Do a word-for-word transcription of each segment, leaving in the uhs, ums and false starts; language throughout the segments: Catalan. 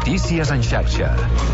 Notícies en xarxa.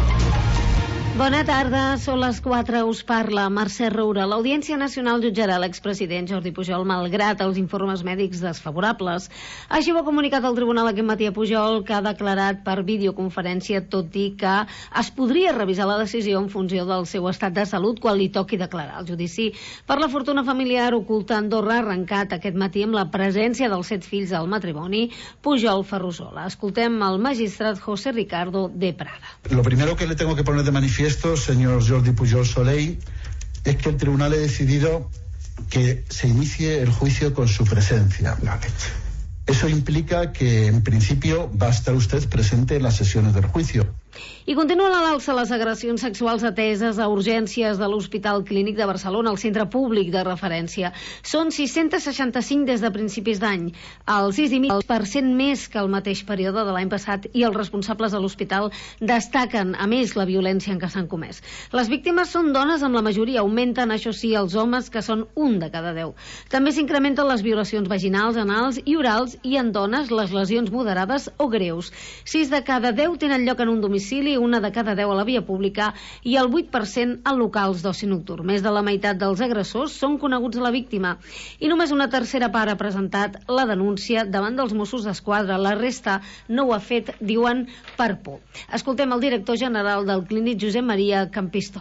Bona tarda, són les quatre, us parla Mercè Roura. L'Audiència Nacional jutjarà l'expresident Jordi Pujol malgrat els informes mèdics desfavorables. Així ho ha comunicat el tribunal aquest matí a Pujol, que ha declarat per videoconferència, tot i que es podria revisar la decisió en funció del seu estat de salut quan li toqui declarar. El judici per la fortuna familiar oculta a Andorra ha arrencat aquest matí amb la presència dels set fills del matrimoni Pujol-Ferrusola. Escoltem el magistrat José Ricardo de Prada. Lo primero que le tengo que poner de manifiesto, señor Jordi Pujol Soley, es que el tribunal ha decidido que se inicie el juicio con su presencia. Eso implica que, en principio, va a estar usted presente en las sesiones del juicio. I continuen a l'alça les agressions sexuals ateses a urgències de l'Hospital Clínic de Barcelona, el centre públic de referència. Són sis-cents seixanta-cinc des de principis d'any, el sis coma cinc per cent més que el mateix període de l'any passat, i els responsables de l'hospital destaquen, a més, la violència en què s'han comès. Les víctimes són dones en la majoria, augmenten, això sí, els homes, que són un de cada deu. També s'incrementen les violacions vaginals, anals i orals, i en dones les lesions moderades o greus. sis de cada deu tenen lloc en un domicili, una de cada deu a la via pública i el vuit per cent en locals d'oci nocturn. Més de la meitat dels agressors són coneguts a la víctima i només una tercera part ha presentat la denúncia davant dels Mossos d'Esquadra. La resta no ho ha fet, diuen, per por. Escoltem el director general del Clínic, Josep Maria Campistol.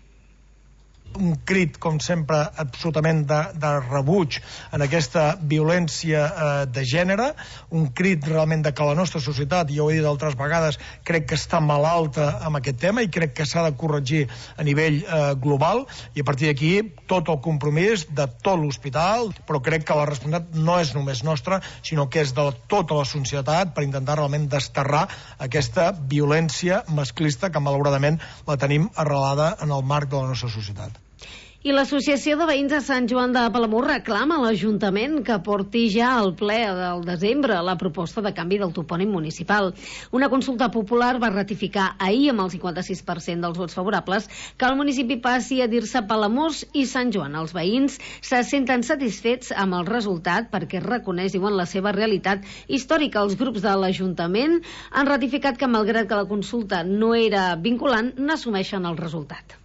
Un crit, com sempre, absolutament de, de rebuig en aquesta violència eh, de gènere, un crit realment de que la nostra societat, ja ho he dit altres vegades, crec que està malalta amb aquest tema i crec que s'ha de corregir a nivell eh, global, i a partir d'aquí tot el compromís de tot l'hospital, però crec que la responsabilitat no és només nostra, sinó que és de tota la societat per intentar realment desterrar aquesta violència masclista que malauradament la tenim arrelada en el marc de la nostra societat. I l'Associació de Veïns de Sant Joan de Palamós reclama a l'Ajuntament que porti ja al ple del desembre la proposta de canvi del topònim municipal. Una consulta popular va ratificar ahir amb el cinquanta-sis per cent dels vots favorables que el municipi passi a dir-se Palamós i Sant Joan. Els veïns se senten satisfets amb el resultat perquè reconeix, diuen, la seva realitat històrica. Els grups de l'Ajuntament han ratificat que, malgrat que la consulta no era vinculant, n'assumeixen el resultat.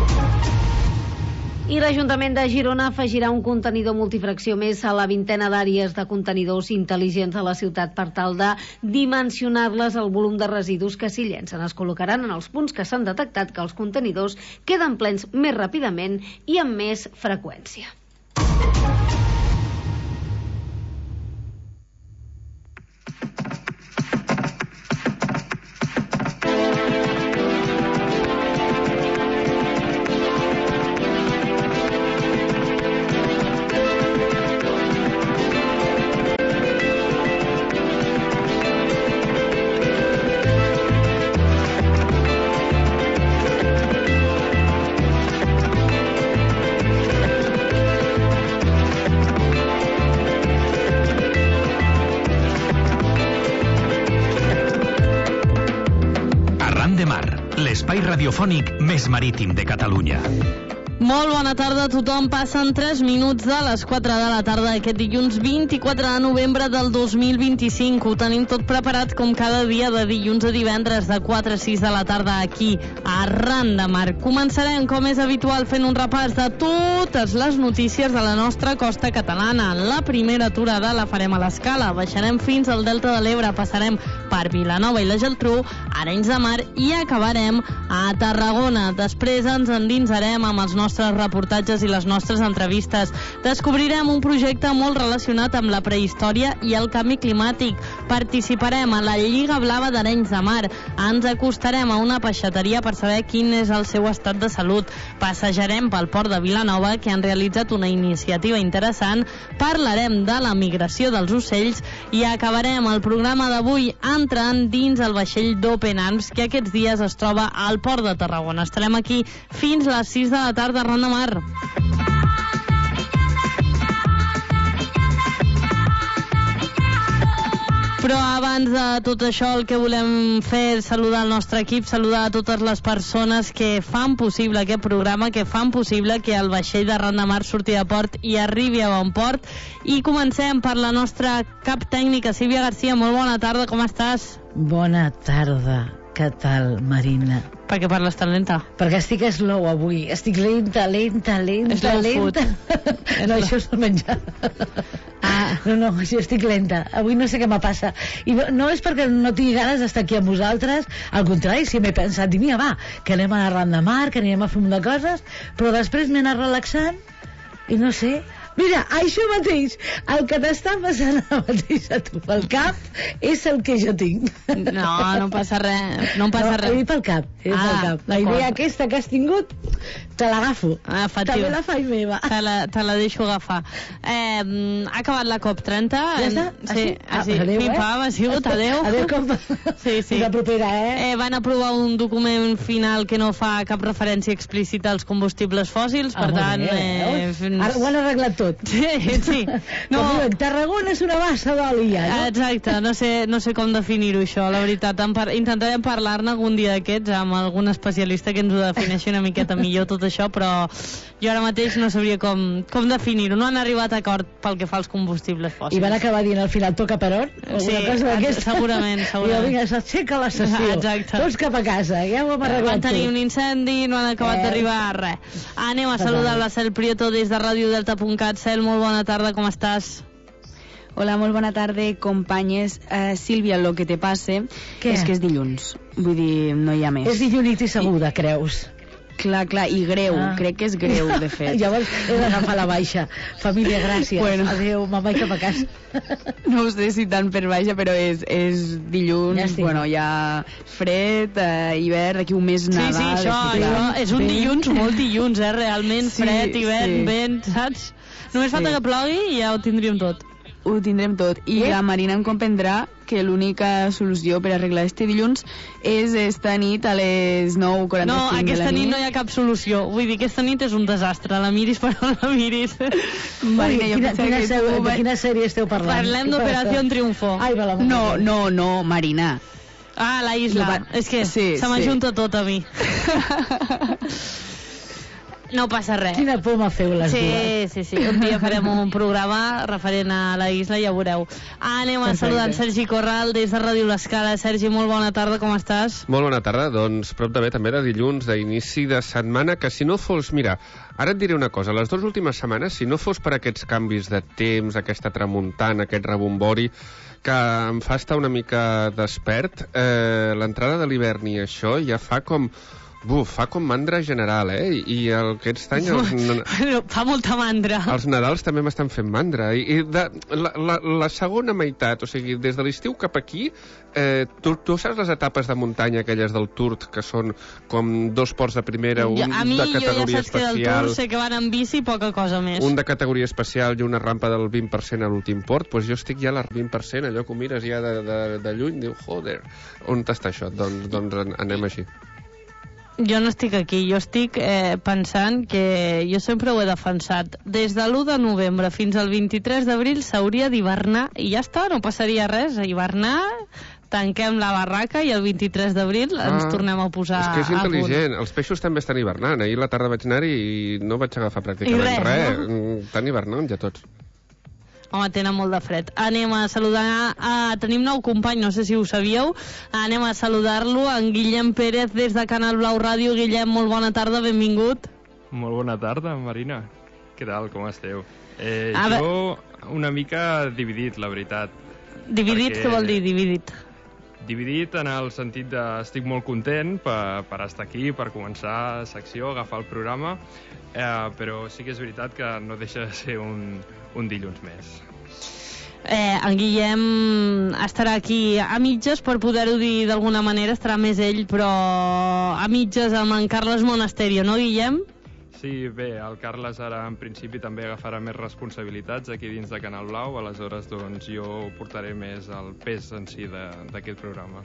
I l'Ajuntament de Girona afegirà un contenidor multifracció més a la vintena d'àrees de contenidors intel·ligents de la ciutat per tal de dimensionar-les al volum de residus que s'hi llencen. Es col·locaran en els punts que s'han detectat que els contenidors queden plens més ràpidament i amb més freqüència. L'espai radiofònic més marítim de Catalunya. Molt bona tarda a tothom. Passen tres minuts de les quatre de la tarda aquest dilluns vint-i-quatre de novembre del dos mil vint-i-cinc. Ho tenim tot preparat com cada dia de dilluns a divendres de quatre a sis de la tarda aquí a Arran de Mar. Començarem, com és habitual, fent un repàs de totes les notícies de la nostra costa catalana. La primera aturada la farem a l'Escala. Baixarem fins al Delta de l'Ebre, passarem per Vilanova i la Geltrú, Arenys de Mar i acabarem a Tarragona. Després ens endinsarem amb els nostres reportatges i les nostres entrevistes. Descobrirem un projecte molt relacionat amb la prehistòria i el canvi climàtic. Participarem a la Lliga Blava d'Arenys de Mar. Ens acostarem a una peixateria per saber quin és el seu estat de salut. Passejarem pel port de Vilanova, que han realitzat una iniciativa interessant. Parlarem de la migració dels ocells i acabarem el programa d'avui entrant dins el vaixell d'Open Arms, que aquests dies es troba al port de Tarragona. Estarem aquí fins les sis de la tarda a Arran de Mar. Però abans de tot això el que volem fer és saludar el nostre equip, saludar a totes les persones que fan possible aquest programa, que fan possible que el vaixell d'Arran de Mar surti de port i arribi a bon port. I comencem per la nostra cap tècnica, Sílvia García. Molt bona tarda, com estàs? Bona tarda. Què tal, Marina? Per què parles tan lenta? Perquè estic slow avui. Estic lenta, lenta, lenta, Slow lenta. No, això és el menjar. Ah. No, no, jo estic lenta. Avui no sé què me passa. I no, no és perquè no tingui ganes d'estar aquí amb vosaltres, al contrari, si m'he pensat, i mira, va, que anem a anar arran de mar, que anirem a fer un de coses, però després m'he anat relaxant i no sé... Mira, això mateix, el que t'està passant ara mateix a tu pel cap és el que jo tinc. No, no passa res, no em passa no, res. No, pel cap, és ah, pel cap. La idea aquesta que has tingut, te l'agafo. Ah, també la faig meva. Te la, te la deixo agafar. Eh, ha acabat la COP trenta. Ja està? Sí, ah, sí. Adéu, Pim, eh? pam, ha sigut, adéu. Adéu, com... Sí, sí. La propera, eh? eh? Van aprovar un document final que no fa cap referència explícita als combustibles fòssils, per ah, tant... Eh, eh, Ara ho han arreglat tot. Sí, sí. No. Diuen, Tarragona és una bassa d'oli, ja, no? Exacte, no sé, no sé com definir-ho, això, la veritat. Par intentarem parlar-ne algun dia d'aquests amb algun especialista que ens ho defineixi una miqueta millor tot això, però jo ara mateix no sabria com, com definir-ho. No han arribat a acord pel que fa als combustibles fòssils. I van acabar dient al final toca perón? Sí, segurament, segurament. I vinga, s'aixeca la sessió. Exacte. Tots cap a casa, ja ho hem arreglat. Van tenir un incendi, no han acabat eh. d'arribar a res. Anem a saludar la Cel Prieto des de ràdio delta punt cat. Cel, molt bona tarda, com estàs? Hola, molt bona tarda, companyes. Uh, Sílvia, lo que te passe Què? És que és dilluns. Vull dir, no hi ha més. És dilluns i seguda, I... creus? Clar, clar, i greu, ah. crec que és greu, de fet. Llavors he d'agafar la baixa. Família, gràcies. Bueno. Adéu, me'n vaig cap a casa. No ho sé si tant per baixa, però és, és dilluns, ja bueno, hi ha fred, eh, hivern, d'aquí un mes Nadal... Sí, sí, això, això és un dilluns, molt dilluns, eh, realment, sí, fred, hivern, sí. vent, saps? Només sí. falta que plogui i ja ho tindríem tot. Ho tindrem tot. I eh? la Marina em comprendrà que l'única solució per arreglar este dilluns és esta nit a les nou quaranta-cinc no, de la nit. No, aquesta nit no hi ha cap solució. Vull dir, aquesta nit és un desastre. La miris per on la miris. Marina, jo quina, quina, que sèrie, tu... de quina sèrie esteu parlant? Parlem d'Operació Triunfo. Ai, va la no, no, no, Marina. Ah, la isla. Va... És que sí, se m'ajunta sí. tot a mi. No passa res. Quina por m'ha feu les sí, dues. Sí, sí, un dia farem un programa referent a la isla, ja ho veureu. Anem a saludar en Sergi Corral des de Ràdio L'Escala. Sergi, molt bona tarda, com estàs? Molt bona tarda, doncs prop de bé també de dilluns, d'inici de setmana, que si no fos, mira, ara et diré una cosa, les dues últimes setmanes, si no fos per aquests canvis de temps, aquesta tramuntana, aquest rebombori, que em fa estar una mica despert, eh, l'entrada de l'hivern i això ja fa com... Buf, fa com mandra general, eh? I aquest any... Els... fa molta mandra. Els Nadals també m'estan fent mandra. I, i de, la, la, la segona meitat, o sigui, des de l'estiu cap aquí, eh, tu, tu saps les etapes de muntanya, aquelles del Tour, que són com dos ports de primera, un ja, mi, de categoria ja especial... A mi, jo ja saps que del Tour sé que van en bici i poca cosa més. Un de categoria especial i una rampa del vint per cent a l'últim port, doncs jo estic ja al vint per cent, allò que ho mires ja de, de, de lluny, diu, joder, on està això? Doncs, doncs anem així. Jo no estic aquí, jo estic eh, pensant que jo sempre ho he defensat. Des de l'u de novembre fins al vint-i-tres d'abril s'hauria d'hivernar i ja està, no passaria res. A hivernar, tanquem la barraca i el vint-i-tres d'abril ah, ens tornem a posar a punt. És que és intel·ligent. Els peixos també estan hivernant. Ahir a la tarda vaig anar-hi i no vaig agafar pràcticament res. res. No? Estan hivernant ja tots. Home, tenen molt de fred. Anem a saludar... A... Tenim nou company, no sé si ho sabíeu. Anem a saludar-lo, en Guillem Pérez, des de Canal Blau Ràdio. Guillem, molt bona tarda, benvingut. Molt bona tarda, Marina. Què tal, com esteu? Eh, a jo una mica dividit, la veritat. Dividit, perquè... què vol dir, dividit? Dividit en el sentit de estic molt content per, per estar aquí, per començar secció, agafar el programa, eh, però sí que és veritat que no deixa de ser un, un dilluns més. Eh, en Guillem estarà aquí a mitges, per poder-ho dir d'alguna manera, estarà més ell, però a mitges amb en Carles Monasterio, no, Guillem? Sí, bé, el Carles ara en principi també agafarà més responsabilitats aquí dins de Canal Blau, aleshores doncs jo portaré més el pes en si d'aquest programa.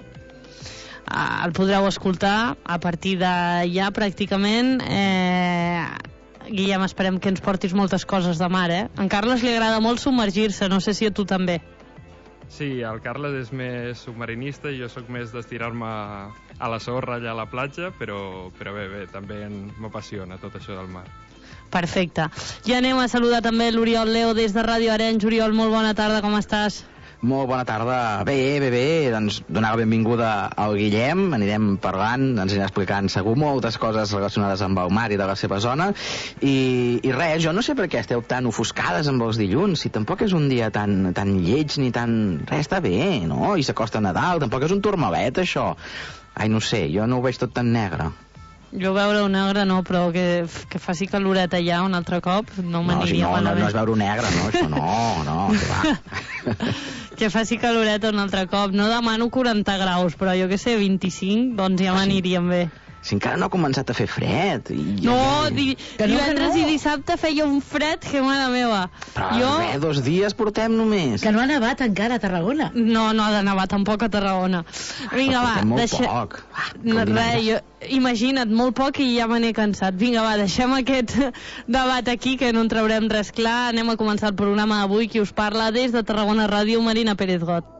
Ah, el podreu escoltar a partir de ja pràcticament. Eh, Guillem, esperem que ens portis moltes coses de mar, eh? A en Carles li agrada molt submergir-se, no sé si a tu també. Sí, el Carles és més submarinista i jo sóc més d'estirar-me a la sorra allà a la platja, però, però bé, bé, també m'apassiona tot això del mar. Perfecte. Ja anem a saludar també l'Oriol Leo des de Ràdio Arenys. Oriol, molt bona tarda, com estàs? Molt bona tarda. Bé, bé, bé, doncs donar la benvinguda al Guillem, anirem parlant, ens anirà explicant segur moltes coses relacionades amb el mar i de la seva zona, i, i res, jo no sé per què esteu tan ofuscades amb els dilluns, si tampoc és un dia tan, tan lleig ni tan... Res, està bé, no? I s'acosta Nadal, tampoc és un turmalet, això. Ai, no sé, jo no ho veig tot tan negre. Jo veure un negre no, però que, que faci caloreta ja un altre cop no m'aniria no, no, malament. No, no és veure un negre, no, això no, no, que va. Que faci caloreta un altre cop. No demano quaranta graus, però jo que sé, vint-i-cinc, doncs ja m'anirien bé. Si encara no ha començat a fer fred. I... No, di divendres no. i dissabte feia un fred que mare meva. Però jo... res, dos dies portem només. Que no ha nevat encara a Tarragona. No, no ha de nevar tampoc a Tarragona. Vinga, va, molt deixa... poc. No, res, jo... Imagina't, molt poc i ja me n'he cansat. Vinga, va, deixem aquest debat aquí, que no en traurem res clar. Anem a començar el programa d'avui. Qui us parla des de Tarragona Ràdio, Marina Pérez Got.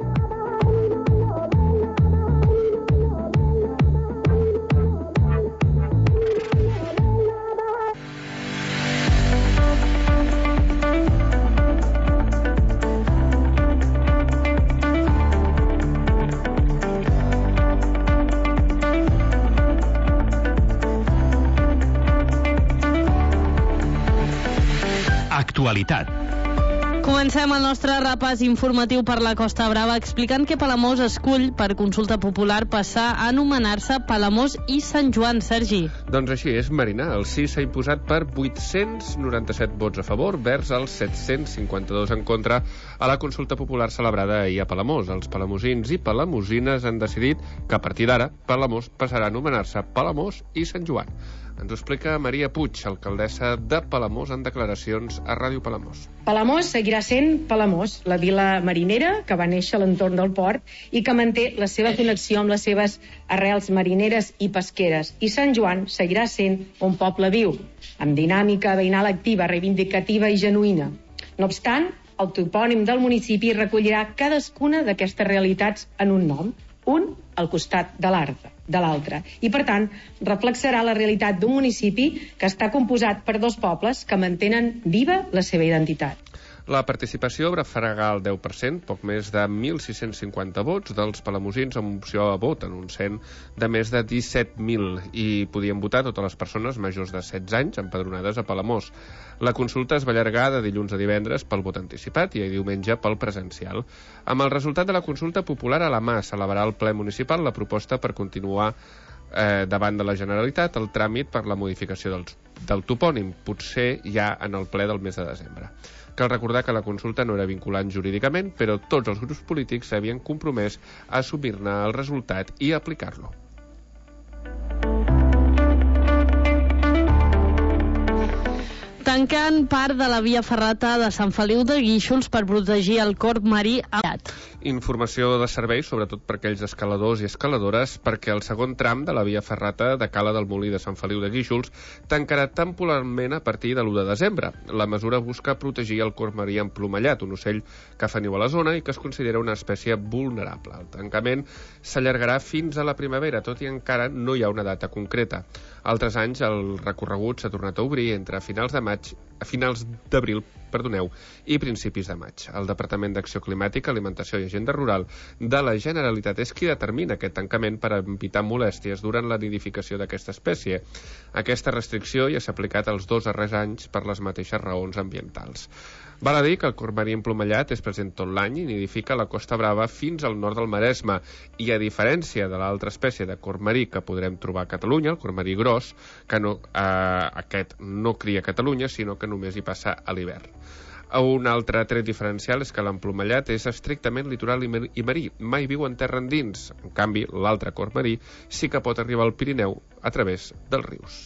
Actualitat. Comencem el nostre repàs informatiu per la Costa Brava explicant que Palamós escull per consulta popular passar a anomenar-se Palamós i Sant Joan. Sergi. Doncs així és, Marina. El sí s'ha imposat per vuit-cents noranta-set vots a favor vers els set-cents cinquanta-dos en contra a la consulta popular celebrada ahir a Palamós. Els palamosins i palamosines han decidit que a partir d'ara Palamós passarà a anomenar-se Palamós i Sant Joan. Ens ho explica Maria Puig, alcaldessa de Palamós, en declaracions a Ràdio Palamós. Palamós seguirà sent Palamós, la vila marinera que va néixer a l'entorn del port i que manté la seva connexió amb les seves arrels marineres i pesqueres. I Sant Joan seguirà sent un poble viu, amb dinàmica veïnal activa, reivindicativa i genuïna. No obstant, el topònim del municipi recollirà cadascuna d'aquestes realitats en un nom, un al costat de l'altre. de l'altre. I, per tant, reflexarà la realitat d'un municipi que està composat per dos pobles que mantenen viva la seva identitat. La participació refregarà el deu per cent, poc més de mil sis-cents cinquanta vots dels palamosins amb opció a vot en un cent de més de disset mil, i podien votar totes les persones majors de setze anys empadronades a Palamós. La consulta es va allargar de dilluns a divendres pel vot anticipat i diumenge pel presencial. Amb el resultat de la consulta popular a la mà s'elevarà al ple municipal la proposta per continuar eh, davant de la Generalitat el tràmit per la modificació del, del topònim, potser ja en el ple del mes de desembre. Cal recordar que la consulta no era vinculant jurídicament, però tots els grups polítics s'havien compromès a assumir-ne el resultat i aplicar-lo. Tancant part de la via ferrata de Sant Feliu de Guíxols per protegir el corb marí aviat. Informació de servei, sobretot per aquells escaladors i escaladores, perquè el segon tram de la via ferrata de Cala del Molí de Sant Feliu de Guíxols tancarà temporalment a partir de l'u de desembre. La mesura busca protegir el corb marí emplomallat, un ocell que fa niu a la zona i que es considera una espècie vulnerable. El tancament s'allargarà fins a la primavera, tot i encara no hi ha una data concreta. Altres anys el recorregut s'ha tornat a obrir entre finals de maig, a finals d'abril, perdoneu, i principis de maig. El Departament d'Acció Climàtica, Alimentació i Agenda Rural de la Generalitat és qui determina aquest tancament per evitar molèsties durant la nidificació d'aquesta espècie. Aquesta restricció ja s'ha aplicat els dos darrers anys per les mateixes raons ambientals. Val a dir que el corb marí emplomallat és present tot l'any i nidifica a la Costa Brava fins al nord del Maresme, i a diferència de l'altra espècie de corb marí que podrem trobar a Catalunya, el corb marí gros, que no, eh, aquest no cria a Catalunya, sinó que només hi passa a l'hivern. Un altre tret diferencial és que l'emplomallat és estrictament litoral i marí, mai viu en terra endins. En canvi, l'altre corb marí sí que pot arribar al Pirineu a través dels rius.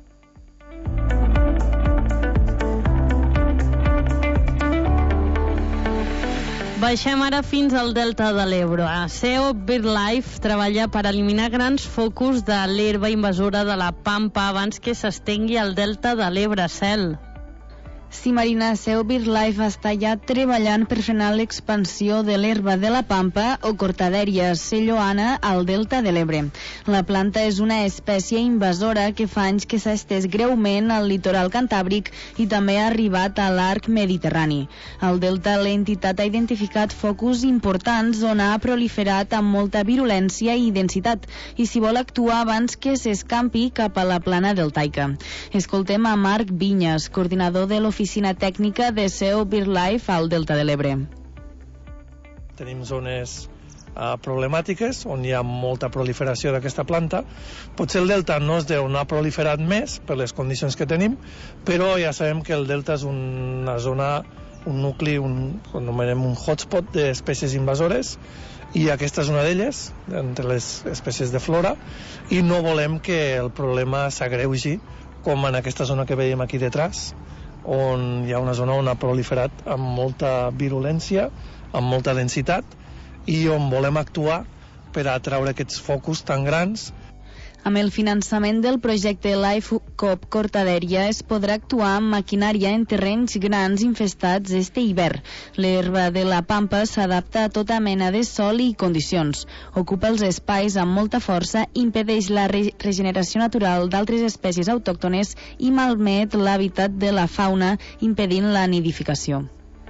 Baixem ara fins al Delta de l'Ebre. S E O BirdLife treballa per eliminar grans focus de l'herba invasora de la pampa abans que s'estengui al Delta de l'Ebre. Cel. Sí, Marina, Seu BirdLife està ja treballant per frenar l'expansió de l'herba de la Pampa o Cortaderia celloana al delta de l'Ebre. La planta és una espècie invasora que fa anys que s'ha estès greument al litoral cantàbric i també ha arribat a l'arc mediterrani. Al delta, l'entitat ha identificat focus importants on ha proliferat amb molta virulència i densitat i s'hi vol actuar abans que s'escampi cap a la plana deltaica. Escoltem a Marc Vinyes, coordinador de l'oficina Oficina Tècnica de Seu BirdLife al Delta de l'Ebre. Tenim zones uh, problemàtiques on hi ha molta proliferació d'aquesta planta. Potser el delta no és d'on ha proliferat més per les condicions que tenim, però ja sabem que el delta és una zona, un nucli, un, anomenem un hotspot d'espècies invasores, i aquesta és una d'elles, entre les espècies de flora, i no volem que el problema s'agreugi com en aquesta zona que veiem aquí detrás, on hi ha una zona on ha proliferat amb molta virulència, amb molta densitat, i on volem actuar per atraure aquests focus tan grans. Amb el finançament del projecte Life Cop Cortaderia es podrà actuar amb maquinària en terrenys grans infestats este hivern. L'herba de la Pampa s'adapta a tota mena de sol i condicions. Ocupa els espais amb molta força, impedeix la re regeneració natural d'altres espècies autòctones i malmet l'hàbitat de la fauna, impedint la nidificació.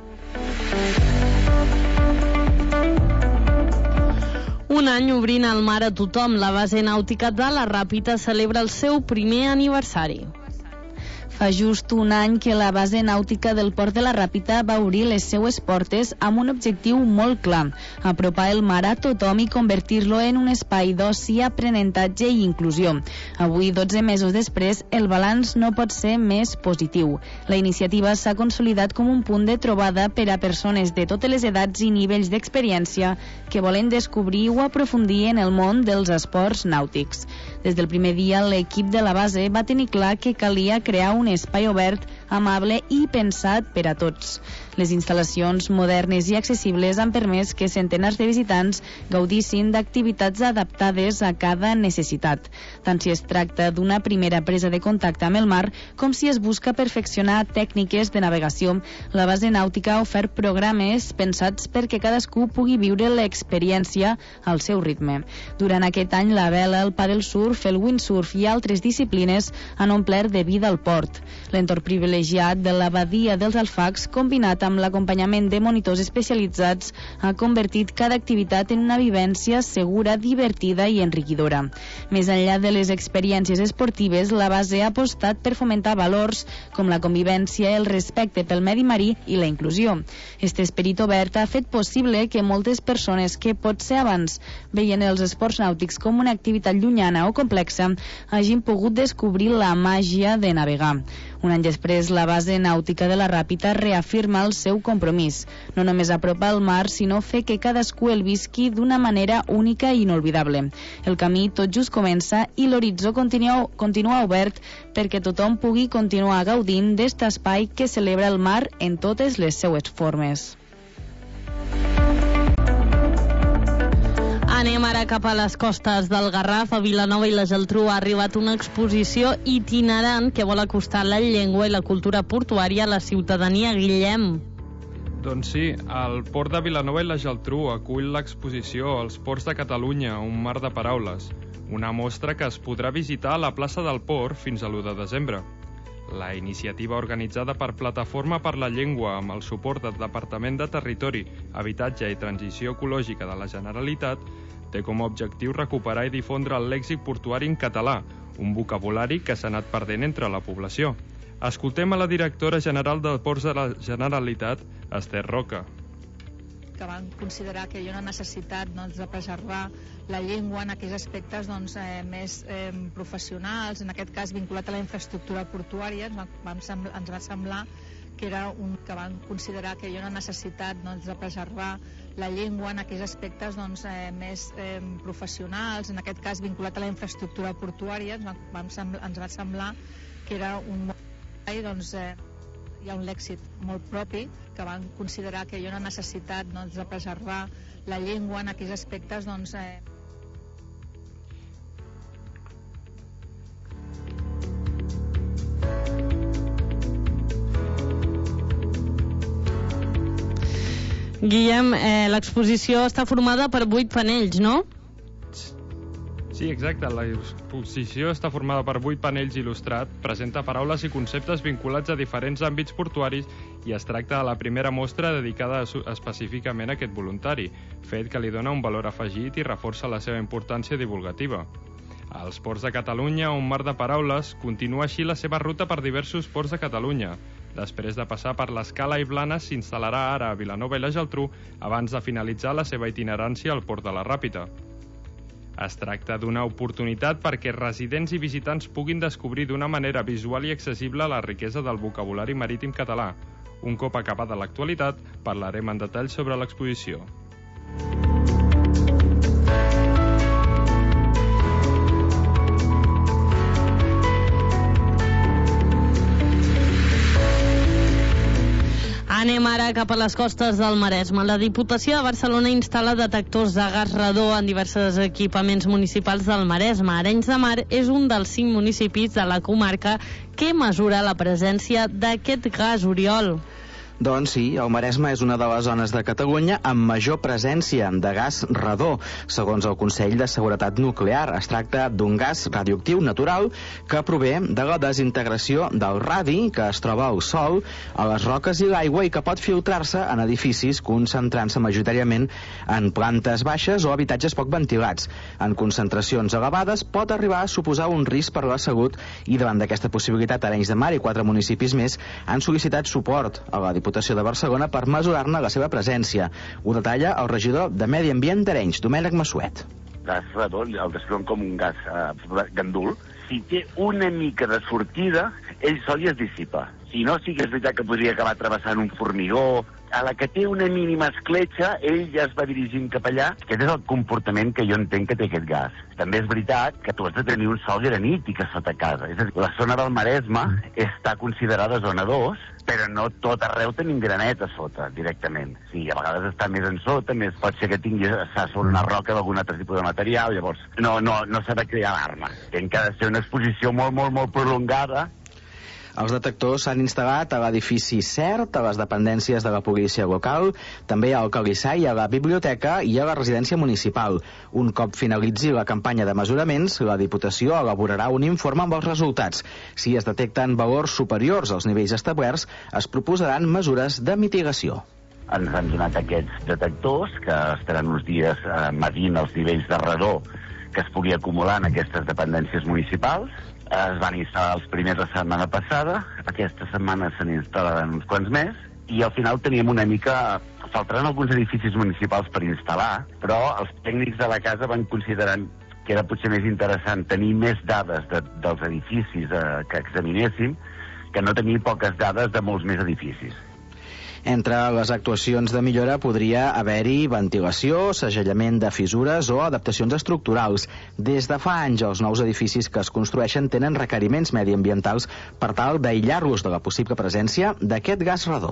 Un any obrint el mar a tothom, la base nàutica de la Ràpita celebra el seu primer aniversari. Fa just un any que la base nàutica del Port de la Ràpita va obrir les seues portes amb un objectiu molt clar: apropar el mar a tothom i convertir-lo en un espai d'oci, aprenentatge i inclusió. Avui, dotze mesos després, el balanç no pot ser més positiu. La iniciativa s'ha consolidat com un punt de trobada per a persones de totes les edats i nivells d'experiència que volen descobrir o aprofundir en el món dels esports nàutics. Des del primer dia, l'equip de la base va tenir clar que calia crear un espai obert, amable i pensat per a tots. Les instal·lacions modernes i accessibles han permès que centenars de visitants gaudissin d'activitats adaptades a cada necessitat, tant si es tracta d'una primera presa de contacte amb el mar com si es busca perfeccionar tècniques de navegació. La base nàutica ha ofert programes pensats perquè cadascú pugui viure l'experiència al seu ritme. Durant aquest any, la vela, el paddle surf, el windsurf i altres disciplines han omplert de vida al port. L'entorn privilegiat de la badia dels Alfacs, combinat amb l'acompanyament de monitors especialitzats, ha convertit cada activitat en una vivència segura, divertida i enriquidora. Més enllà de les experiències esportives, la base ha apostat per fomentar valors com la convivència, el respecte pel medi marí i la inclusió. Este esperit obert ha fet possible que moltes persones que potser abans veien els esports nàutics com una activitat llunyana o complexa hagin pogut descobrir la màgia de navegar. Un any després, la base nàutica de la Ràpita reafirma el seu compromís. No només apropar el mar, sinó fer que cadascú el visqui d'una manera única i inolvidable. El camí tot just comença i l'horitzó continua, continua obert perquè tothom pugui continuar gaudint d'est espai que celebra el mar en totes les seues formes. Anem ara cap a les costes del Garraf. A Vilanova i la Geltrú ha arribat una exposició itinerant que vol acostar la llengua i la cultura portuària a la ciutadania. Guillem. Doncs sí, el Port de Vilanova i la Geltrú acull l'exposició Els Ports de Catalunya, un mar de paraules, una mostra que es podrà visitar a la plaça del Port fins a l'u de desembre. La iniciativa organitzada per Plataforma per la Llengua amb el suport del Departament de Territori, Habitatge i Transició Ecològica de la Generalitat té com a objectiu recuperar i difondre el lèxic portuari en català, un vocabulari que s'ha anat perdent entre la població. Escoltem a la directora general dels Ports de la Generalitat, Esther Roca. Que van considerar que hi ha una necessitat doncs, de preservar la llengua en aquells aspectes doncs, eh, més eh, professionals, en aquest cas vinculat a la infraestructura portuària. Ens va, vam sembla, ens va semblar que era un que van considerar que hi ha una necessitat doncs, de preservar la llengua en aquells aspectes doncs, eh, més eh, professionals, en aquest cas vinculat a la infraestructura portuària. Ens va, vam sembla, ens va semblar que era un doncs, eh, hi ha un lèxic molt propi que van considerar que hi ha una necessitat doncs, de preservar la llengua en aquells aspectes doncs, eh, Guillem, eh, l'exposició està formada per vuit panells, no? Sí, exacte. L'exposició està formada per vuit panells il·lustrats, presenta paraules i conceptes vinculats a diferents àmbits portuaris i es tracta de la primera mostra dedicada específicament a aquest voluntari, fet que li dona un valor afegit i reforça la seva importància divulgativa. Als ports de Catalunya, un mar de paraules, continua així la seva ruta per diversos ports de Catalunya. Després de passar per l'Escala i Blanes, s'instal·larà ara a Vilanova i la Geltrú abans de finalitzar la seva itinerància al port de la Ràpita. Es tracta d'una oportunitat perquè residents i visitants puguin descobrir d'una manera visual i accessible la riquesa del vocabulari marítim català. Un cop acabada l'actualitat, parlarem en detall sobre l'exposició. Anem ara cap a les costes del Maresme. La Diputació de Barcelona instal·la detectors de gas radó en diversos equipaments municipals del Maresme. Arenys de Mar és un dels cinc municipis de la comarca que mesura la presència d'aquest gas, Oriol. Doncs sí, el Maresme és una de les zones de Catalunya amb major presència de gas radó. Segons el Consell de Seguretat Nuclear, es tracta d'un gas radioactiu natural que prové de la desintegració del radi que es troba al sòl, a les roques i l'aigua i que pot filtrar-se en edificis concentrant-se majoritàriament en plantes baixes o habitatges poc ventilats. En concentracions elevades pot arribar a suposar un risc per a la salut i davant d'aquesta possibilitat Arenys de Mar i quatre municipis més han sol·licitat suport a la Diputació de Barcelona per mesurar-ne la seva presència. Ho detalla el regidor de Medi Ambient d'Arenys, Domènec Massuet. Gas radó el descriuen com un gas eh, gandul. Si té una mica de sortida, ell sol i es dissipa. Si no, sí que és veritat que podria acabar travessant un formigó. A la que té una mínima escletxa, ell ja es va dirigint cap allà. Aquest és el comportament que jo entenc que té aquest gas. També és veritat que tu has de tenir un sol granític a sota casa. És a dir, la zona del Maresme està considerada zona dos, però no tot arreu tenim granet a sota, directament. Sí, a vegades està més en sota, més pot ser que tingui a sobre una roca d'algun altre tipus de material, llavors no, no, no s'ha de crear alarma. Tem que ha de ser una exposició molt, molt, molt prolongada. Els detectors s'han instal·lat a l'edifici CERT, a les dependències de la policia local, també al Calissai, a la biblioteca i a la residència municipal. Un cop finalitzi la campanya de mesuraments, la Diputació elaborarà un informe amb els resultats. Si es detecten valors superiors als nivells establerts, es proposaran mesures de mitigació. Ens han donat aquests detectors, que estaran uns dies eh, medint els nivells de radó que es pugui acumular en aquestes dependències municipals. Es van instal·lar els primers la setmana passada, aquesta setmana se n'instal·laran uns quants més, i al final teníem una mica... Faltaran alguns edificis municipals per instal·lar, però els tècnics de la casa van considerant que era potser més interessant tenir més dades de, dels edificis eh, que examinéssim que no tenir poques dades de molts més edificis. Entre les actuacions de millora podria haver-hi ventilació, segellament de fissures o adaptacions estructurals. Des de fa anys els nous edificis que es construeixen tenen requeriments mediambientals per tal d'aïllar-los de la possible presència d'aquest gas radó.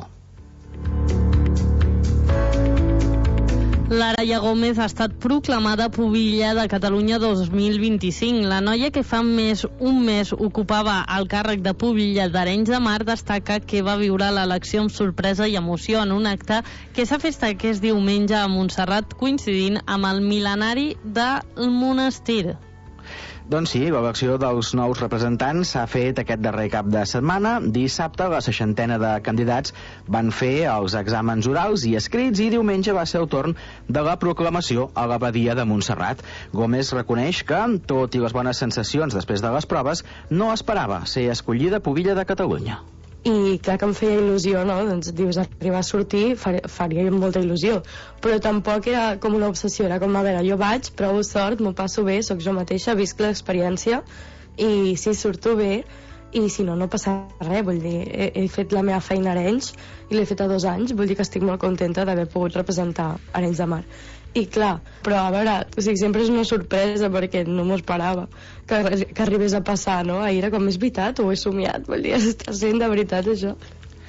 Laia Gómez ha estat proclamada pubilla de Catalunya dos mil vint-i-cinc. La noia que fa més un mes ocupava el càrrec de pubilla d'Arenys de Mar destaca que va viure l'elecció amb sorpresa i emoció en un acte que s'ha fet aquest diumenge a Montserrat coincidint amb el mil·lenari del monestir. Doncs sí, l'elecció dels nous representants s'ha fet aquest darrer cap de setmana. Dissabte, la seixantena de candidats van fer els exàmens orals i escrits i diumenge va ser el torn de la proclamació a l'abadia de Montserrat. Gómez reconeix que, tot i les bones sensacions després de les proves, no esperava ser escollida pubilla de Catalunya. I clar que em feia il·lusió, no? Doncs dius, arribar a sortir faria, faria molta il·lusió, però tampoc era com una obsessió, era com, a veure, jo vaig, provo sort, m'ho passo bé, sóc jo mateixa, visc l'experiència i si surto bé i si no, no passa res, vull dir, he, he fet la meva feina a Arenys i l'he fet a dos anys, vull dir que estic molt contenta d'haver pogut representar Arenys de Mar. I clar, però a veure, o sigui, sempre és una sorpresa perquè no m'ho esperava que, que arribés a passar, no? Ahir era com, és veritat, ho he somiat, vol dir, està sent de veritat això.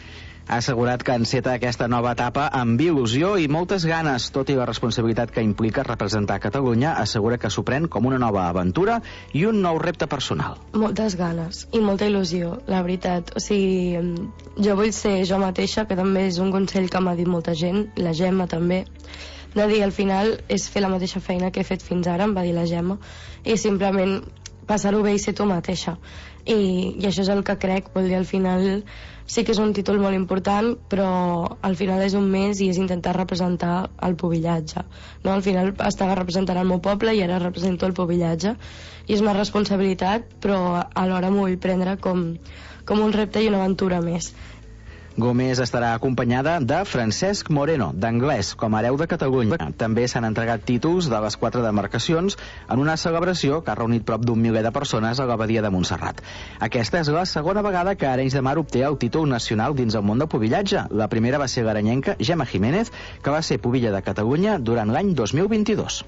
Ha assegurat que enceta aquesta nova etapa amb il·lusió i moltes ganes, tot i la responsabilitat que implica representar Catalunya. Assegura que s'ho pren com una nova aventura i un nou repte personal. Moltes ganes i molta il·lusió, la veritat. O sigui, jo vull ser jo mateixa, que també és un consell que m'ha dit molta gent, la Gemma també, de dir, al final és fer la mateixa feina que he fet fins ara, em va dir la Gemma, i simplement passar-ho bé i ser tu mateixa. I, i això és el que crec, vol dir, al final sí que és un títol molt important, però al final és un mes i és intentar representar el pubillatge, no? Al final estava representant el meu poble i ara represento el pubillatge, i és una responsabilitat, però alhora m'ho vull prendre com, com un repte i una aventura més. Gómez estarà acompanyada de Francesc Moreno, d'anglès, com a hereu de Catalunya. També s'han entregat títols de les quatre demarcacions en una celebració que ha reunit prop d'un miler de persones a l'abadia de Montserrat. Aquesta és la segona vegada que Arenys de Mar obté el títol nacional dins el món del pubillatge. La primera va ser l'arenyenca Gemma Jiménez, que va ser pubilla de Catalunya durant l'any dos mil vint-i-dos.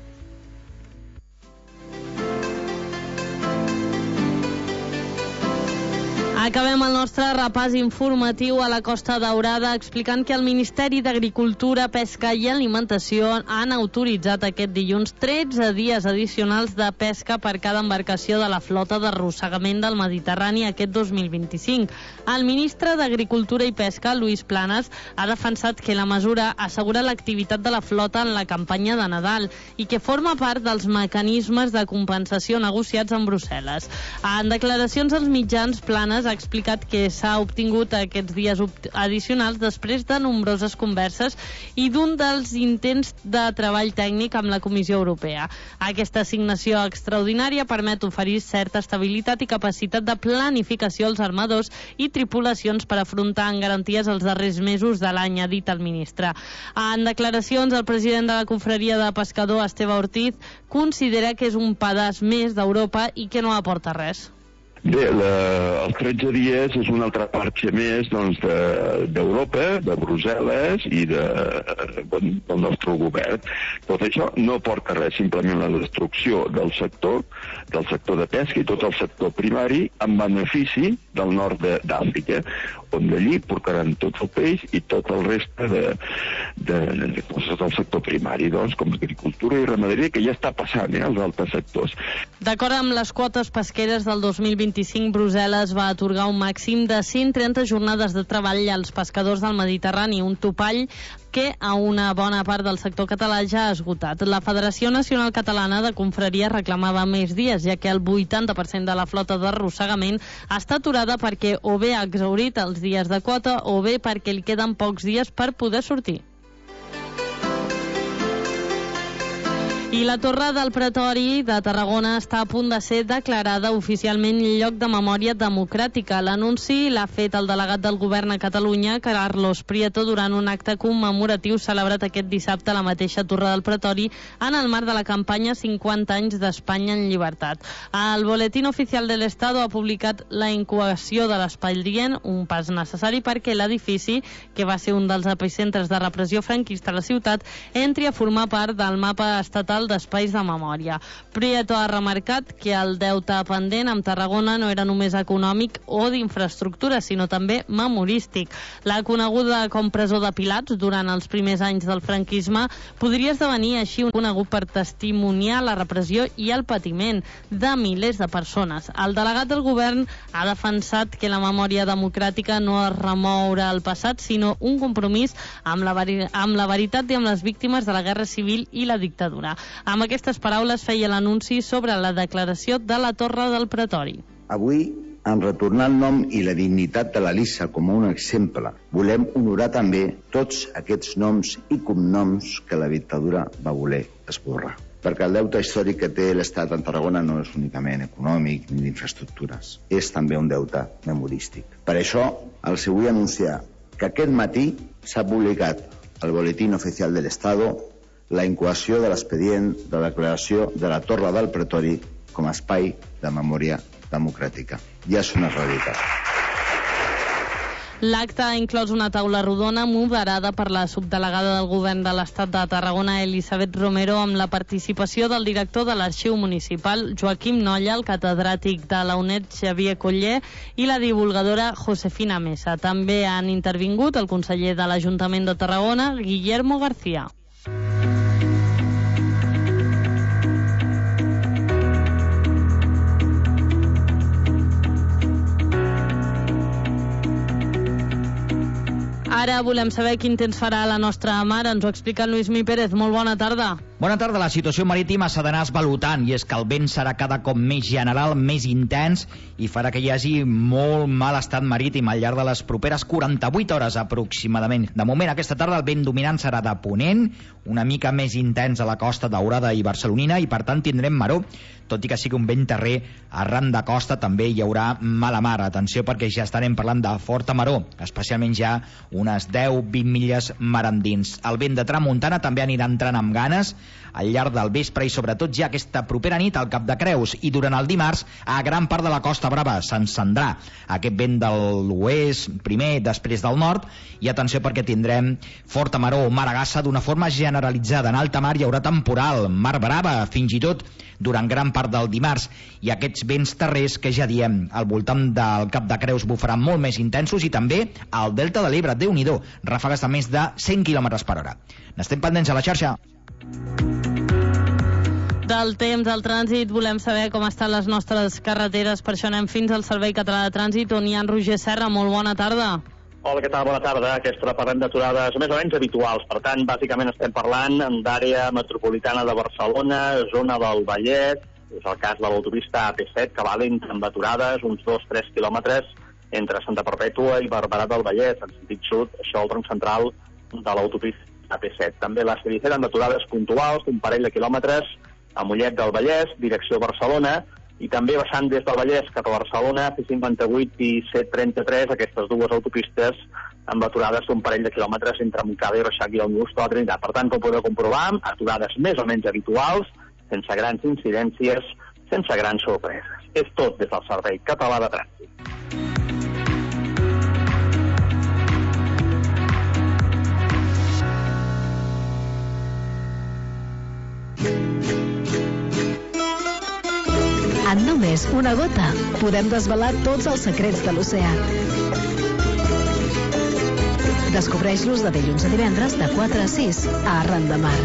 Acabem el nostre repàs informatiu a la Costa Daurada explicant que el Ministeri d'Agricultura, Pesca i Alimentació han autoritzat aquest dilluns tretze dies addicionals de pesca per cada embarcació de la flota d'arrossegament del Mediterrani aquest dos mil vint-i-cinc. El ministre d'Agricultura i Pesca, Luis Planas, ha defensat que la mesura assegura l'activitat de la flota en la campanya de Nadal i que forma part dels mecanismes de compensació negociats amb Brussel·les. En declaracions als mitjans, Planas ha explicat que s'ha obtingut aquests dies addicionals després de nombroses converses i d'un dels intents de treball tècnic amb la Comissió Europea. Aquesta assignació extraordinària permet oferir certa estabilitat i capacitat de planificació als armadors i tripulacions per afrontar en garanties els darrers mesos de l'any, ha dit el ministre. En declaracions, el president de la confraria de pescador, Esteve Ortiz, considera que és un pedaç més d'Europa i que no aporta res. Bé, la, els tretze dies és una altra marxa més doncs, d'Europa, de, de Brussel·les i de, bon, del nostre govern. Tot això no porta res, simplement la destrucció del sector, del sector de pesca i tot el sector primari en benefici del nord d'Àfrica, on d'allí portaran tot el peix i tot el reste de, de, de, de tot el sector primari, doncs, com agricultura i ramaderia, que ja està passant eh, als altres sectors. D'acord amb les quotes pesqueres del dos mil vint-i-cinc, Brussel·les va atorgar un màxim de cent trenta jornades de treball als pescadors del Mediterrani, un topall que a una bona part del sector català ja ha esgotat. La Federació Nacional Catalana de Confraries reclamava més dies, ja que el vuitanta per cent de la flota d'arrossegament està aturada perquè o bé ha exhaurit els dies de quota o bé perquè li queden pocs dies per poder sortir. I la Torre del Pretori de Tarragona està a punt de ser declarada oficialment lloc de memòria democràtica. L'anunci l'ha fet el delegat del govern a Catalunya, Carlos Prieto, durant un acte commemoratiu celebrat aquest dissabte a la mateixa Torre del Pretori en el marc de la campanya cinquanta anys d'Espanya en llibertat. El Boletín Oficial de l'Estado ha publicat la incoació de l'Espai Dient, un pas necessari perquè l'edifici, que va ser un dels epicentres de repressió franquista a la ciutat, entri a formar part del mapa estatal d'espais de memòria. Prieto ha remarcat que el deute pendent amb Tarragona no era només econòmic o d'infraestructura, sinó també memorístic. La coneguda com presó de Pilats durant els primers anys del franquisme podria esdevenir així un conegut per testimoniar la repressió i el patiment de milers de persones. El delegat del govern ha defensat que la memòria democràtica no és remoure el passat, sinó un compromís amb la, amb la veritat i amb les víctimes de la guerra civil i la dictadura. Amb aquestes paraules feia l'anunci sobre la declaració de la Torre del Pretori. Avui, en retornar el nom i la dignitat de l'Elisa com un exemple, volem honorar també tots aquests noms i cognoms que la dictadura va voler esborrar. Perquè el deute històric que té l'Estat en Tarragona no és únicament econòmic ni d'infraestructures, és també un deute memorístic. Per això, els vull anunciar que aquest matí s'ha publicat al Boletín Oficial de l'Estado la incoació de l'expedient de declaració de la Torre del Pretori com a espai de memòria democràtica. Ja és una realitat. L'acte ha inclòs una taula rodona moderada per la subdelegada del govern de l'Estat de Tarragona, Elisabet Romero, amb la participació del director de l'Arxiu Municipal, Joaquim Nolla, el catedràtic de la UNED, Xavier Coller, i la divulgadora Josefina Mesa. També han intervingut el conseller de l'Ajuntament de Tarragona, Guillermo García. Ara volem saber quin temps farà la nostra mar. Ens ho explica en Lluís Mi Pérez. Molt bona tarda. Bona tarda. La situació marítima s'ha d'anar esvalutant, i és que el vent serà cada cop més general, més intens, i farà que hi hagi molt mal estat marítim al llarg de les properes quaranta-vuit hores aproximadament. De moment, aquesta tarda el vent dominant serà de ponent, una mica més intens a la costa daurada i barcelonina, i per tant tindrem maró. Tot i que sigui un vent terrer, arran de costa també hi haurà mala mar. Atenció, perquè ja estarem parlant de forta maró, especialment ja unes deu a vint milles mar endins. El vent de tramuntana també anirà entrant amb ganes al llarg del vespre i sobretot ja aquesta propera nit al Cap de Creus, i durant el dimarts a gran part de la Costa Brava s'encendrà aquest vent de l'oest primer, després del nord, i atenció perquè tindrem forta maró o maragassa d'una forma generalitzada. En alta mar hi haurà temporal, mar brava, fins i tot durant gran part del dimarts, i aquests vents terrers que ja diem al voltant del Cap de Creus bufaran molt més intensos, i també al Delta de l'Ebre, Déu-n'hi-do, ràfegues de més de cent quilòmetres per hora. N'estem pendents a la xarxa. Del temps del trànsit volem saber com estan les nostres carreteres, per això anem fins al Servei Català de Trànsit, on hi ha en Roger Serra. Molt bona tarda. Hola, què tal? Bona tarda. Aquesta hora parlem d'aturades més o menys habituals. Per tant, bàsicament estem parlant d'àrea metropolitana de Barcelona, zona del Vallès. És el cas de l'autopista A P set, que va lent amb aturades, uns dos a tres quilòmetres entre Santa Perpètua i Barberà del Vallès, en sentit sud, això el tronc central de l'autopista A P set. També la C disset amb aturades puntuals, un parell de quilòmetres a Mollet del Vallès, direcció Barcelona, i també baixant des del Vallès cap a Barcelona, C cinquanta-vuit i C trenta-tres, aquestes dues autopistes amb aturades d'un parell de quilòmetres entre Montcada i Reixac i el Nus de la Trinitat. Per tant, com podeu comprovar, aturades més o menys habituals, sense grans incidències, sense grans sorpreses. És tot des del Servei Català de Trànsit. En només una gota podem desvelar tots els secrets de l'oceà. Descobreix-los de dilluns a divendres de quatre a sis a Arran de Mar.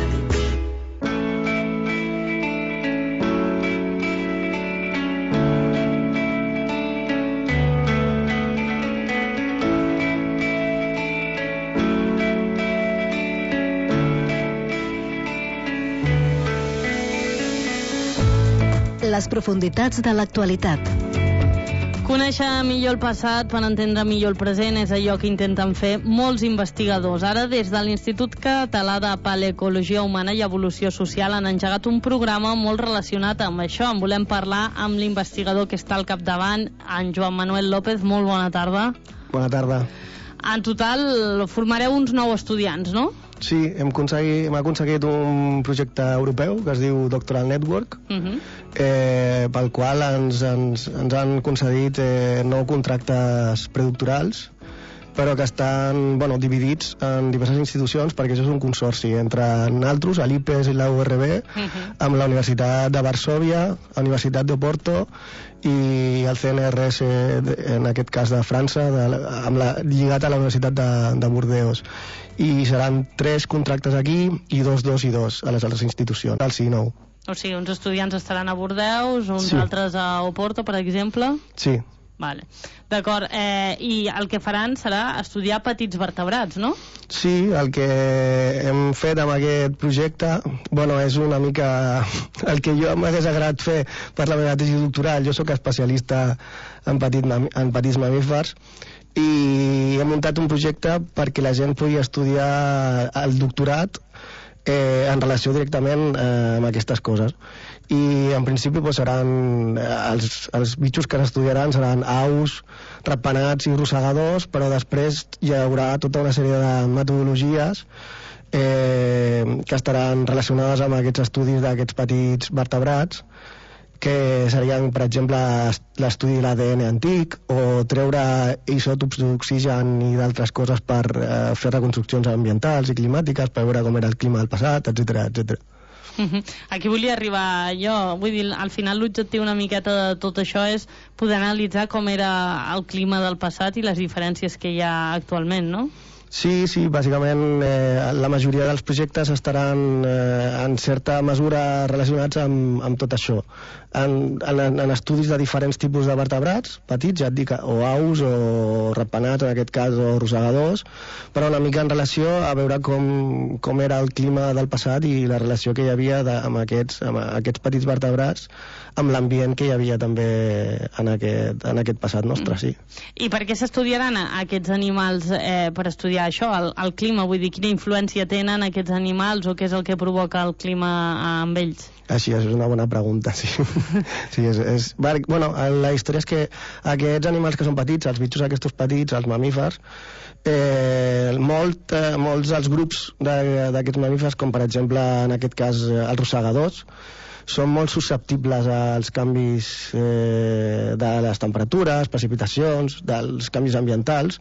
Les profunditats de l'actualitat. Conèixer millor el passat per entendre millor el present és allò que intenten fer molts investigadors. Ara, des de l'Institut Català de Paleecologia Humana i Evolució Social, han engegat un programa molt relacionat amb això. En volem parlar amb l'investigador que està al capdavant, en Joan Manuel López. Molt bona tarda. Bona tarda. En total, formareu uns nou estudiants, no? Sí, hem aconseguit, hem aconseguit un projecte europeu que es diu Doctoral Network, uh -huh. eh, pel qual ens, ens, ens han concedit eh, nou contractes predoctorals, però que estan bueno, dividits en diverses institucions, perquè això és un consorci entre nosaltres, l'I P E S i la U R B, uh -huh. amb la Universitat de Varsòvia, la Universitat de Porto i el C N R S, en aquest cas de França, de, amb la, lligat a la Universitat de, de Bordeus. I seran tres contractes aquí i dos, dos i dos a les altres institucions, al C I N O. O sigui, uns estudiants estaran a Bordeus, uns sí. altres a Oporto, per exemple? Sí. Vale. D'acord, eh, i el que faran serà estudiar petits vertebrats, no? Sí, el que hem fet amb aquest projecte, bueno, és una mica el que jo m'hagués agradat fer per la meva tesi doctoral. Jo sóc especialista en, petit, en petits mamífers, i he muntat un projecte perquè la gent pugui estudiar el doctorat eh, en relació directament eh, amb aquestes coses. I en principi pues, seran els, els bitxos que s'estudiaran seran aus, ratpenats i rosegadors, però després hi haurà tota una sèrie de metodologies eh, que estaran relacionades amb aquests estudis d'aquests petits vertebrats, que serien, per exemple, l'estudi de l'A D N antic o treure isòtops d'oxigen i d'altres coses per eh, fer reconstruccions ambientals i climàtiques per veure com era el clima del passat, etcètera, etcètera. Uh-huh. Aquí volia arribar jo, vull dir, al final l'objectiu una miqueta de tot això és poder analitzar com era el clima del passat i les diferències que hi ha actualment, no? Sí, sí, bàsicament eh, la majoria dels projectes estaran eh, en certa mesura relacionats amb, amb tot això. En, en, en estudis de diferents tipus de vertebrats, petits, ja et dic, o aus, o ratpenats, en aquest cas, o rosegadors, però una mica en relació a veure com, com era el clima del passat i la relació que hi havia de, amb, aquests, amb aquests petits vertebrats amb l'ambient que hi havia també en aquest, en aquest passat nostre, sí. I per què s'estudiaran aquests animals eh, per estudiar això, el, el clima? Vull dir, quina influència tenen aquests animals o què és el que provoca el clima amb ells? Així és, és una bona pregunta, sí. sí és, és... Bueno, la història és que aquests animals que són petits, els bitxos aquests petits, els mamífers, eh, molt, eh, molts dels grups d'aquests mamífers, com per exemple en aquest cas els rosegadors, són molt susceptibles als canvis eh, de les temperatures, precipitacions, dels canvis ambientals,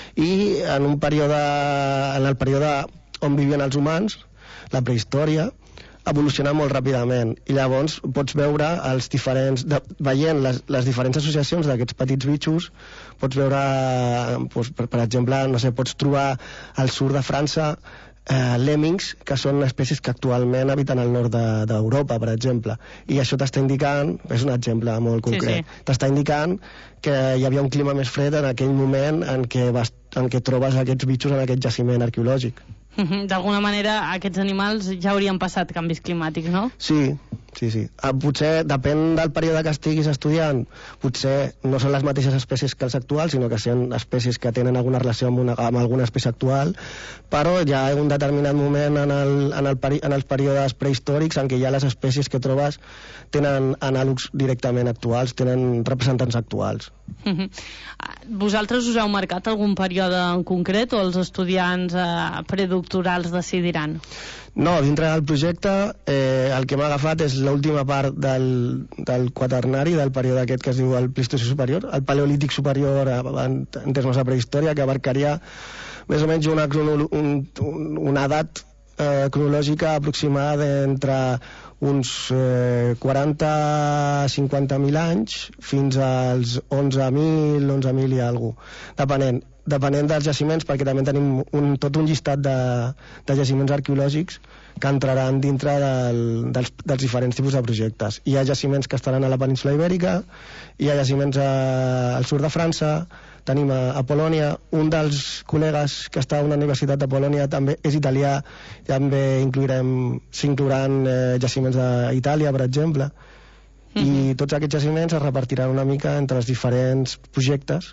i en un període, en el període on vivien els humans, la prehistòria, evoluciona molt ràpidament, i llavors pots veure els diferents, de, veient les, les diferents associacions d'aquests petits bitxos, pots veure, doncs, per, per exemple, no sé, pots trobar al sud de França Eh, lèmmings, que són espècies que actualment habiten al nord d'Europa, de, per exemple, i això t'està indicant, és un exemple molt concret, sí, sí. t'està indicant que hi havia un clima més fred en aquell moment en què, vas, en què trobes aquests bitxos en aquest jaciment arqueològic. D'alguna manera aquests animals ja haurien passat canvis climàtics, no? Sí, sí, sí. Ah, potser depèn del període que estiguis estudiant, potser no són les mateixes espècies que els actuals, sinó que són espècies que tenen alguna relació amb, una, amb alguna espècie actual, però ja hi ha un determinat moment en, el, en, el peri, en els períodes prehistòrics en què ja les espècies que trobes tenen anàlegs directament actuals, tenen representants actuals. Uh-huh. Vosaltres us heu marcat algun període en concret o els estudiants eh, predoctorals decidiran? No, dintre del projecte eh, el que m'ha agafat és l'última part del, del quaternari, del període aquest que es diu el Plistocè superior, el Paleolític superior en, en termes de prehistòria, que abarcaria més o menys una, un, una edat eh, cronològica aproximada d'entre uns eh, quaranta a cinquanta mil anys fins als onze mil, onze mil i alguna cosa, depenent, depenent dels jaciments, perquè també tenim un, tot un llistat de, de jaciments arqueològics que entraran dintre del, dels, dels diferents tipus de projectes. Hi ha jaciments que estaran a la península Ibèrica, hi ha jaciments a, al sud de França, tenim a, a Polònia, un dels col·legues que està a una universitat de Polònia també és italià, també inclourem, s'inclouran eh, jaciments d'Itàlia, per exemple, mm-hmm. i tots aquests jaciments es repartiran una mica entre els diferents projectes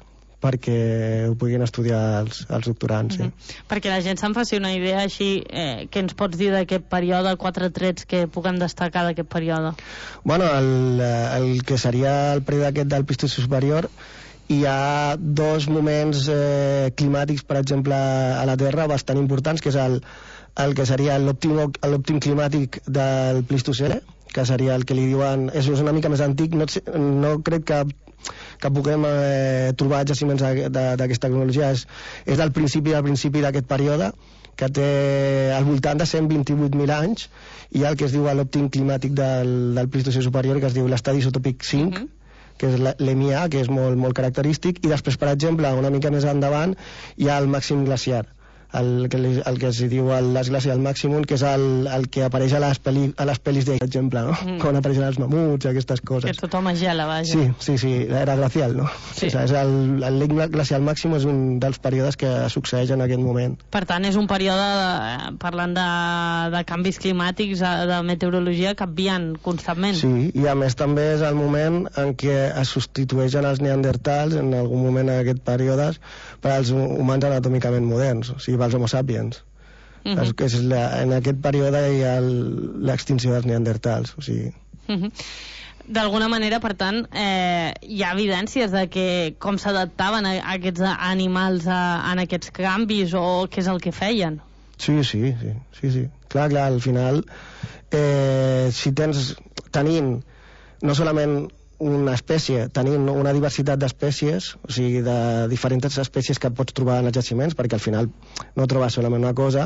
perquè ho puguin estudiar els, els doctorants. Sí. Mm-hmm. Perquè la gent se'n faci una idea així, eh, què ens pots dir d'aquest període, quatre trets que puguem destacar d'aquest període? Bueno, el, el que seria el període aquest del Plistocè superior, hi ha dos moments eh, climàtics, per exemple, a la Terra bastant importants, que és el, el que seria l'òptim climàtic del Plistocè, que seria el que li diuen... És una mica més antic, no, no crec que que puguem eh, trobar jaciments d'aquesta cronologia. És, és del principi del principi d'aquest període, que té al voltant de cent vint-i-vuit mil anys, i hi ha el que es diu l'òptim climàtic del, del Plistocè superior, que es diu l'estadi isotòpic cinc, mm-hmm. que és l'E M I A, que és molt, molt característic, i després, per exemple, una mica més endavant, hi ha el màxim glaciar, el que, el que es diu l'esglacial màximum, que és el, el que apareix a les, peli, a les pel·lis de, per exemple, no? Mm. Quan apareixen els mamuts i aquestes coses. Que tothom es gela, vaja. Sí, sí, sí, era glacial, no? Sí. O sigui, és el, el lic glacial màxim és un dels períodes que succeeix en aquest moment. Per tant, és un període, de, parlant de, de canvis climàtics, de meteorologia, canviant constantment. Sí, i a més també és el moment en què es substitueixen els neandertals, en algun moment en aquest període, per als humans anatòmicament moderns, o sigui, pels homo sapiens. Uh-huh. és, és la, en aquest període hi ha l'extinció dels neandertals, o sigui... Uh-huh. D'alguna manera, per tant, eh, hi ha evidències de que com s'adaptaven aquests animals a, en aquests canvis o què és el que feien? Sí, sí, sí, sí, sí. Clar, clar, al final, eh, si tens, tenint no solament una espècie, tenint una diversitat d'espècies, o sigui, de diferents espècies que pots trobar en els jaciments, perquè al final no trobes solament una cosa,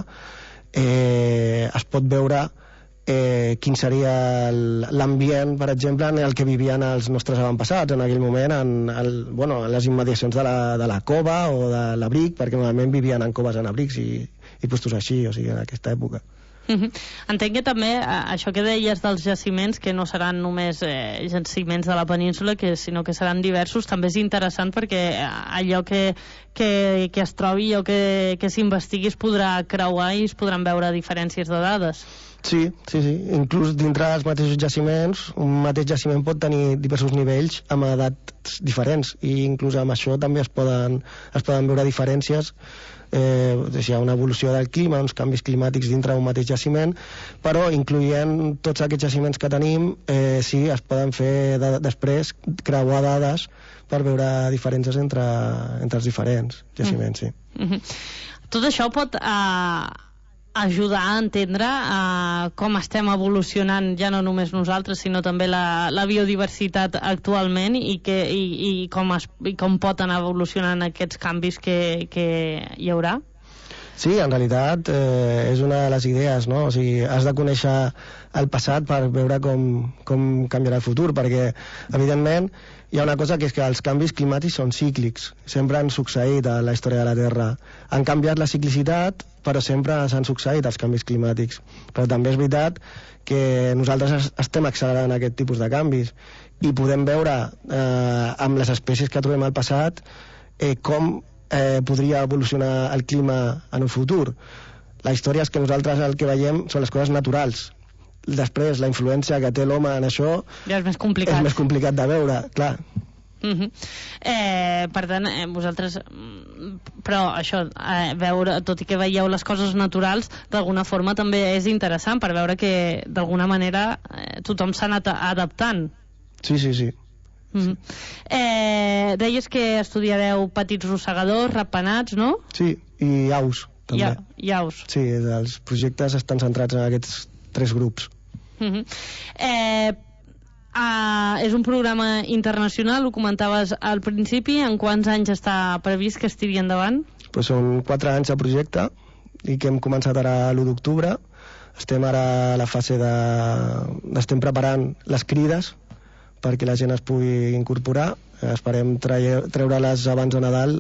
eh, es pot veure eh, quin seria l'ambient, per exemple, en el que vivien els nostres avantpassats en aquell moment, en, el, bueno, en les immediacions de la, de la cova o de l'abric, perquè normalment vivien en coves en abrics i, i postos així, o sigui, en aquesta època. Uh-huh. Entenc que també eh, això que deies dels jaciments, que no seran només eh, jaciments de la península, que, sinó que seran diversos, també és interessant perquè allò que, que, que es trobi o que, que s'investigui es podrà creuar i es podran veure diferències de dades. Sí, sí, sí. Inclús dintre dels mateixos jaciments, un mateix jaciment pot tenir diversos nivells amb edats diferents, i inclús amb això també es poden, es poden veure diferències. Eh, hi ha una evolució del clima, uns canvis climàtics dintre d'un mateix jaciment, però incloent tots aquests jaciments que tenim, eh, sí, es poden fer de, després creuar dades per veure diferències entre, entre els diferents jaciments, sí. Mm-hmm. Tot això pot eh, ajudar a entendre eh, com estem evolucionant, ja no només nosaltres, sinó també la, la biodiversitat actualment, i, que, i, i, com es, i com pot anar evolucionant aquests canvis que, que hi haurà? Sí, en realitat eh, és una de les idees, no? O sigui, has de conèixer el passat per veure com, com canviarà el futur, perquè, evidentment, hi ha una cosa que és que els canvis climàtics són cíclics, sempre han succeït a la història de la Terra. Han canviat la ciclicitat, però sempre s'han succeït els canvis climàtics. Però també és veritat que nosaltres estem accelerant aquest tipus de canvis, i podem veure eh, amb les espècies que trobem al passat eh, com eh, podria evolucionar el clima en un futur. La història és que nosaltres el que veiem són les coses naturals. Després, la influència que té l'home en això ja és més complicat. És més complicat de veure, clar. Uh-huh. eh, per tant, eh, vosaltres però això, eh, veure, tot i que veieu les coses naturals, d'alguna forma també és interessant per veure que d'alguna manera eh, tothom s'ha anat adaptant. Sí, sí, sí. Uh-huh. eh, deies que estudiareu petits rossegadors, ratpenats, no? Sí, i aus també. I, i aus. Sí, els projectes estan centrats en aquests tres grups. Uh-huh. eh, Uh, és un programa internacional, ho comentaves al principi. En quants anys està previst que estigui endavant? Pues són quatre anys de projecte, i que hem començat ara l'u d'octubre. Estem ara a la fase de... estem preparant les crides perquè la gent es pugui incorporar. Esperem treure-les abans de Nadal,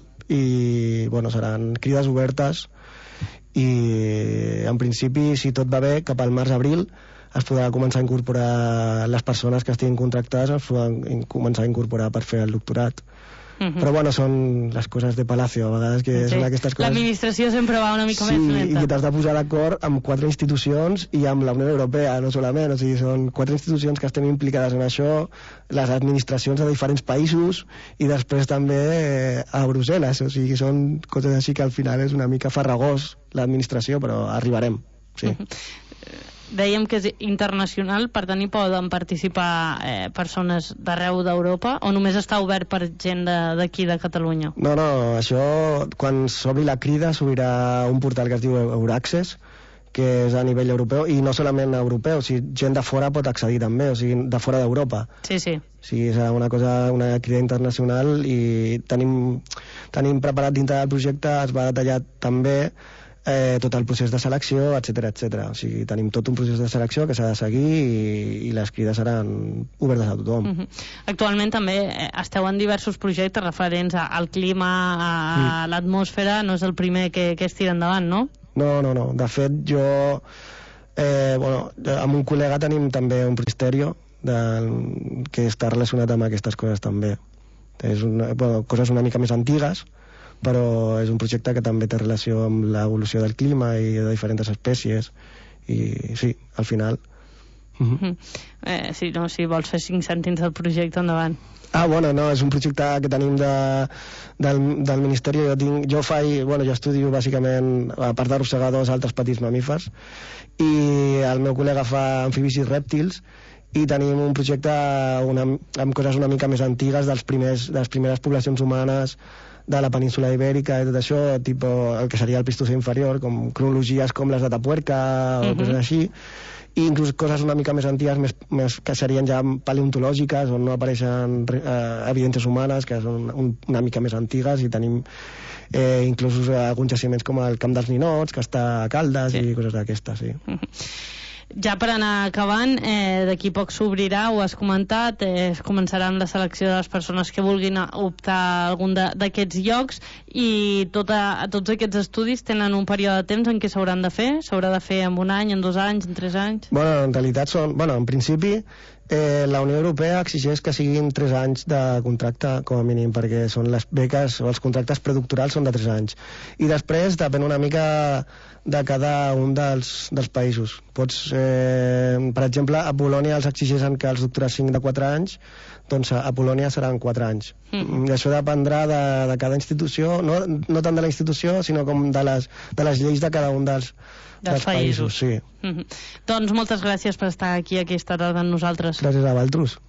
i bueno, seran crides obertes, i en principi, si tot va bé, cap al març-abril es podrà començar a incorporar les persones que estiguin contractades, es poden començar a incorporar per fer el doctorat. Uh-huh. Però bueno, són les coses de Palacio, a vegades que sí. Són aquestes coses... L'administració sempre va una mica sí, més lenta. I que t'has de posar d'acord amb quatre institucions i amb la Unió Europea, no solament, o sigui, són quatre institucions que estem implicades en això, les administracions de diferents països, i després també eh, a Brussel·les, o sigui, són coses així que al final és una mica farragós l'administració, però arribarem, sí. Uh-huh. Dèiem que és internacional, per tant hi poden participar eh, persones d'arreu d'Europa, o només està obert per gent d'aquí de, de Catalunya? No, no, això quan s'obri la crida s'obrirà un portal que es diu Euraccess, que és a nivell europeu, i no solament europeu, o sigui, gent de fora pot accedir també, o sigui, de fora d'Europa. Sí, sí. O sigui, és una cosa, una crida internacional, i tenim, tenim preparat dintre del projecte, es va detallar també Eh, tot el procés de selecció, etcètera, etcètera. O sigui, tenim tot un procés de selecció que s'ha de seguir, i, i les crides seran obertes a tothom. Uh-huh. Actualment també esteu en diversos projectes referents a, al clima, a, a mm. l'atmosfera. No és el primer que, que es tira endavant, no? No, no, no. De fet, jo eh, bueno, amb un col·lega tenim també un projecte que està relacionat amb aquestes coses també. És una, bueno, coses una mica més antigues, però és un projecte que també té relació amb l'evolució del clima i de diferents espècies, i sí, al final uh-huh. uh-huh. eh, sí, no, si vols fer cinc cèntims del projecte, endavant. Ah, bueno, no, és un projecte que tenim de, del, del Ministeri. Jo, tinc, jo faig, bueno, jo estudio bàsicament, a part d'arrossegadors, altres petits mamífers, i el meu col·lega fa amfibis i rèptils, i tenim un projecte una, amb coses una mica més antigues dels primers, de les primeres poblacions humanes de la península ibèrica i tot això, tipo el que seria el Plistocè inferior, com cronologies com les de Tapuerca o uh-huh. coses així, i inclús coses una mica més antigues, més, més, que serien ja paleontològiques, on no apareixen eh, evidències humanes, que són un, una mica més antigues, i tenim eh, inclús eh, alguns jaciments com el Camp dels Ninots, que està a Caldes, sí. i coses d'aquestes, sí. Uh-huh. Ja per anar acabant, eh, d'aquí poc s'obrirà, ho has comentat, eh, es començarà amb la selecció de les persones que vulguin optar a algun d'aquests llocs, i tota, tots aquests estudis tenen un període de temps en què s'hauran de fer? S'haurà de fer en un any, en dos anys, en tres anys? Bueno, en realitat són, bueno, en principi eh, la Unió Europea exigeix que siguin tres anys de contracte com a mínim, perquè són les beques o els contractes predoctorals són de tres anys, i després depèn una mica de cada un dels, dels països. Pots, eh, per exemple, a Polònia els exigeixen que els doctorats siguin de quatre anys, doncs a Polònia seran quatre anys. Mm. I això dependrà de, de cada institució, no, no tant de la institució, sinó com de les, de les lleis de cada un dels, dels, dels països. països sí. Mm-hmm. Doncs moltes gràcies per estar aquí aquesta tarda amb nosaltres. Gràcies a vosaltres.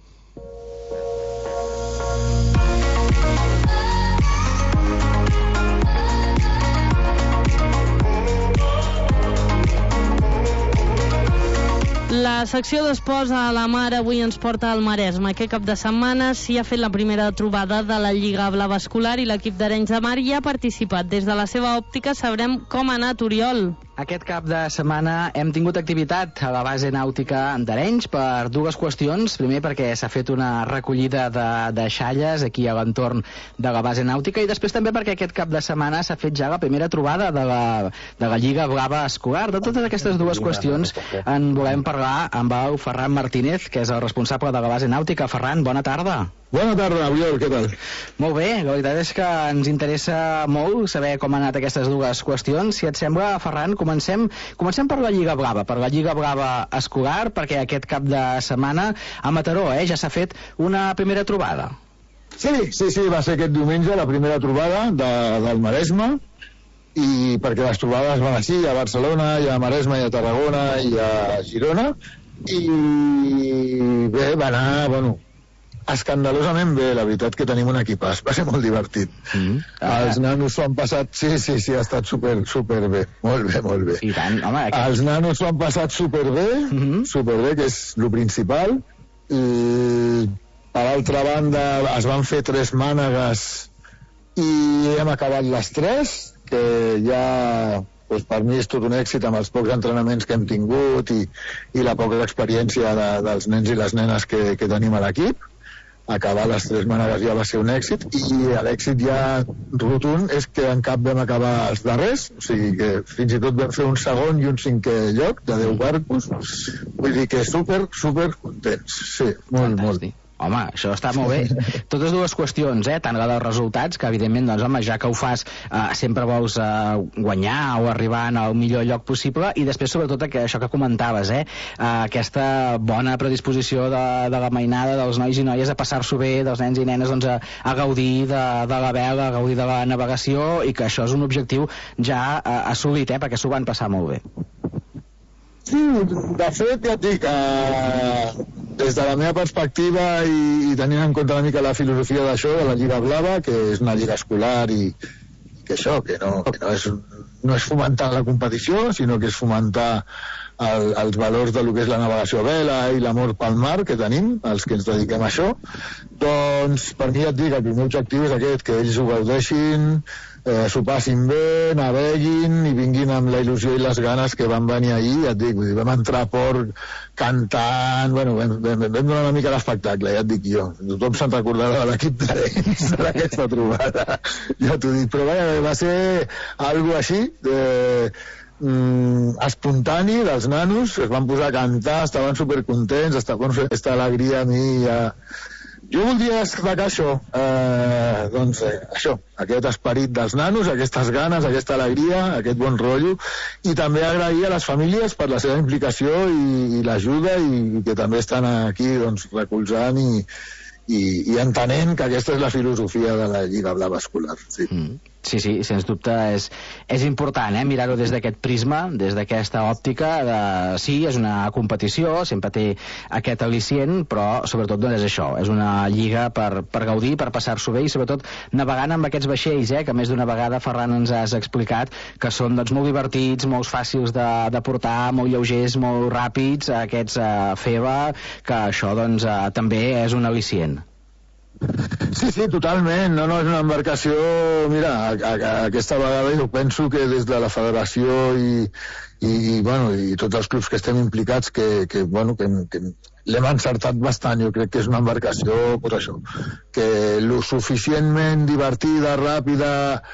La secció d'esports a la Mar avui ens porta al Maresme. Aquest cap de setmana s'hi ha fet la primera trobada de la Lliga Blava Escolar i l'equip d'Arenys de Mar hi ha participat. Des de la seva òptica sabrem com ha anat, Oriol. Aquest cap de setmana hem tingut activitat a la base nàutica d'Arenys per dues qüestions. Primer, perquè s'ha fet una recollida de, de xalles aquí a l'entorn de la base nàutica, i després també perquè aquest cap de setmana s'ha fet ja la primera trobada de la, de la Lliga Blava Escolar. De totes aquestes dues qüestions en volem parlar amb el Ferran Martínez, que és el responsable de la base nàutica. Ferran, bona tarda. Bona tarda, Oriol, què tal? Molt bé, la veritat és que ens interessa molt saber com han anat aquestes dues qüestions. Si et sembla, Ferran, comencem, comencem per la Lliga Blava, per la Lliga Blava Escolar, perquè aquest cap de setmana a Mataró eh, ja s'ha fet una primera trobada. Sí, sí, sí, va ser aquest diumenge la primera trobada de, del Maresme, i perquè les trobades van així, a Barcelona, i a Maresme, i a Tarragona, i a Girona, i bé, va anar, bueno, escandalosament bé, la veritat que tenim un equipàs, va ser molt divertit. Mm. Ah, els nanos s'ho han passat, sí, sí, sí, ha estat super, super bé, molt bé, molt bé. I tant, home, aquest... Els nanos s'ho han passat super bé, mm-hmm. super bé, que és el principal. I, per altra banda, es van fer tres mànegues i hem acabat les tres, que ja... Doncs per mi és tot un èxit amb els pocs entrenaments que hem tingut i, i la poca experiència de, dels nens i les nenes que, que tenim a l'equip. Acabar les tres mànegues ja va ser un èxit, i l'èxit ja rotund és que en cap vam acabar els darrers, o sigui que fins i tot vam fer un segon i un cinquè lloc de deu barcos, vull dir que super, super contents, sí, molt, Fantàstic. molt. Home, això està molt bé. Totes dues qüestions, eh? Tant la dels resultats, que evidentment, doncs, home, ja que ho fas, eh, sempre vols eh, guanyar o arribar al millor lloc possible, i després, sobretot, que, això que comentaves, eh? eh aquesta bona predisposició de, de la mainada, dels nois i noies, a passar-s'ho bé, dels nens i nenes, doncs, a, a gaudir de, de la vela, a gaudir de la navegació, i que això és un objectiu ja eh, assolit, eh? Perquè s'ho van passar molt bé. Sí, de fet, ja et dic, eh, des de la meva perspectiva i, i tenint en compte una mica la filosofia d'això, de la Lliga Blava, que és una lliga escolar i, i que això, que no, que no, és, no és fomentar la competició, sinó que és fomentar el, els valors de lo que és la navegació a vela i l'amor pel mar que tenim, els que ens dediquem a això, doncs per mi ja et dic, el primer objectiu és aquest, que ells ho gaudeixin, eh, s'ho passin bé, naveguin i vinguin amb la il·lusió i les ganes que van venir ahir, ja et dic, vull dir, vam entrar a port cantant, bueno, vam, vam, vam donar una mica l'espectacle, ja et dic jo, tothom se'n recordarà de l'equip d'Arenys d'aquesta trobada, ja t'ho dic, però vaja, va ser algo així, de, mm, espontani dels nanos, es van posar a cantar, estaven supercontents, estaven fent aquesta alegria a mi, ja... Jo voldria destacar això, eh, doncs eh, això, aquest esperit dels nanos, aquestes ganes, aquesta alegria, aquest bon rotllo, i també agrair a les famílies per la seva implicació i, i l'ajuda, i que també estan aquí doncs, recolzant i, i, i entenent que aquesta és la filosofia de la Lliga Blava Escolar. Sí. Mm. Sí, sí, sens dubte és, és important eh, mirar-ho des d'aquest prisma, des d'aquesta òptica de, sí, és una competició, sempre té aquest al·licient, però sobretot doncs, és això, és una lliga per, per gaudir, per passar-s'ho bé i sobretot navegant amb aquests vaixells, eh, que més d'una vegada, Ferran, ens has explicat que són doncs, molt divertits, molt fàcils de, de portar, molt lleugers, molt ràpids, aquests eh, F E B A, que això doncs, eh, també és un al·licient. Sí, sí, totalment. No, no, és una embarcació... Mira, a, a, a aquesta vegada jo penso que des de la federació i, i, i, bueno, i tots els clubs que estem implicats que, que, bueno, que, que l'hem encertat bastant. Jo crec que és una embarcació, pues això, que lo suficientment divertida, ràpida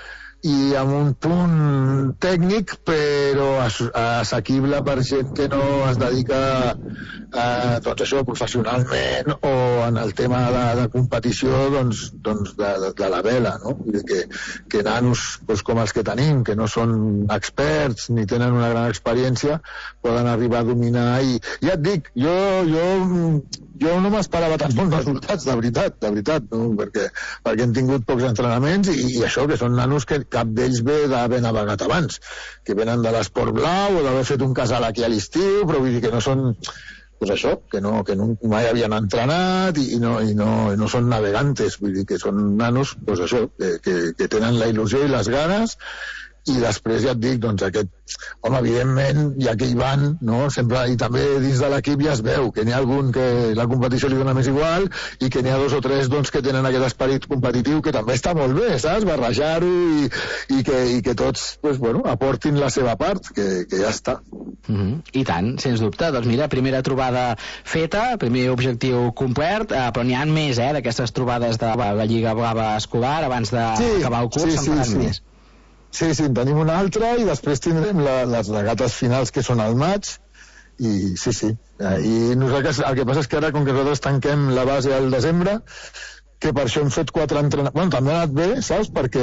i amb un punt tècnic, però assequible per gent que no es dedica a, doncs això, professionalment o en el tema de, de competició doncs, doncs de, de, de la vela, no? Vull dir que, que nanos doncs, com els que tenim, que no són experts ni tenen una gran experiència, poden arribar a dominar i ja et dic, jo, jo, jo no m'esperava tan bons resultats, de veritat, de veritat, no? perquè, perquè hem tingut pocs entrenaments i, i això, que són nanos que cap d'ells ve d'haver navegat abans, que venen de l'esport blau o d'haver fet un casal aquí a l'estiu, però vull dir que no són, pues això, que no, que no mai havien entrenat i, i, no, i, no, i no són navegantes, vull dir que són nanos, pues això, que, que, que tenen la il·lusió i les ganes. I després ja et dic, doncs aquest, home, evidentment, ja que hi van, no? Sempre, i també dins de l'equip ja es veu que n'hi ha algun que la competició li dona més igual i que n'hi ha dos o tres doncs, que tenen aquest esperit competitiu que també està molt bé, saps? Barrejar-ho i, i, que, i que tots pues, bueno, aportin la seva part, que, que ja està. Mm-hmm. I tant, sens dubte. Doncs mira, primera trobada feta, primer objectiu complert, eh, però n'hi ha més, eh, d'aquestes trobades de la Lliga Blava Escolar abans d'acabar el curs, sí, sí, se'n faran sí. més. Sí, sí, en tenim una altra i després tindrem la, les regates finals que són al maig i sí, sí. I nosaltres, el que passa és que ara, com que nosaltres tanquem la base al desembre, que per això hem fet quatre entrenaments... Bueno, també ha anat bé, saps? Perquè,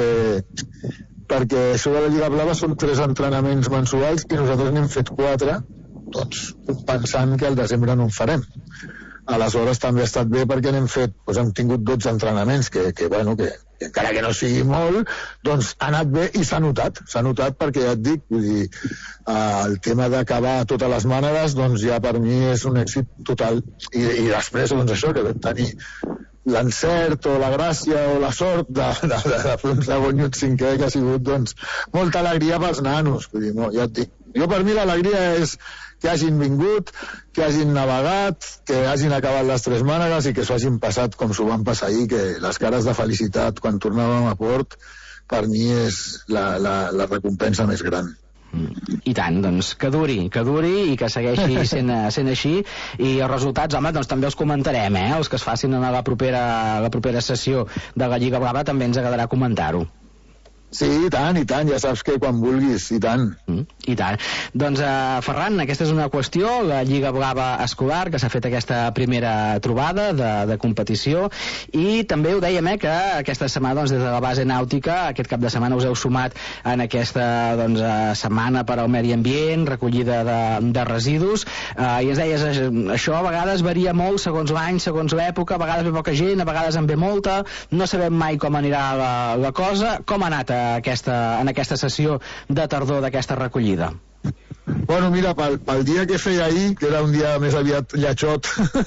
perquè això de la Lliga Blava són tres entrenaments mensuals i nosaltres n'hem fet quatre, doncs pensant que al desembre no en farem. Aleshores també ha estat bé perquè n'hem fet, doncs hem tingut dotze entrenaments que, que bueno, que, que encara que no sigui molt, doncs ha anat bé i s'ha notat, s'ha notat perquè ja et dic, vull dir, eh, el tema d'acabar totes les mànegues, doncs ja per mi és un èxit total. I, i després, doncs això, que vam tenir l'encert o la gràcia o la sort de, de, de, de fer un segon i un cinquè que ha sigut, doncs, molta alegria pels nanos, vull dir, no, ja et dic. Jo per mi l'alegria és que hagin vingut, que hagin navegat, que hagin acabat les tres mànegues i que s'ho hagin passat com s'ho van passar ahir, que les cares de felicitat quan tornàvem a port per mi és la, la, la recompensa més gran. I tant, doncs que duri, que duri i que segueixi sent, sent així i els resultats, home, doncs també els comentarem, eh? Els que es facin a la propera, la propera sessió de la Lliga Blava també ens agradarà comentar-ho. Sí, i tant, i tant, ja saps que quan vulguis, i tant. Mm, I tant. Doncs, uh, Ferran, aquesta és una qüestió, la Lliga Blava Escolar, que s'ha fet aquesta primera trobada de, de competició, i també ho dèiem, eh, que aquesta setmana, doncs, des de la base nàutica, aquest cap de setmana us heu sumat en aquesta, doncs, uh, setmana per al medi ambient, recollida de, de residus, uh, i ens deies, això a vegades varia molt segons l'any, segons l'època, a vegades ve poca gent, a vegades en ve molta, no sabem mai com anirà la, la cosa. Com ha anat a Aquesta, en aquesta sessió de tardor d'aquesta recollida? Bueno, mira, pel, pel dia que feia ahir, que era un dia més aviat lletjot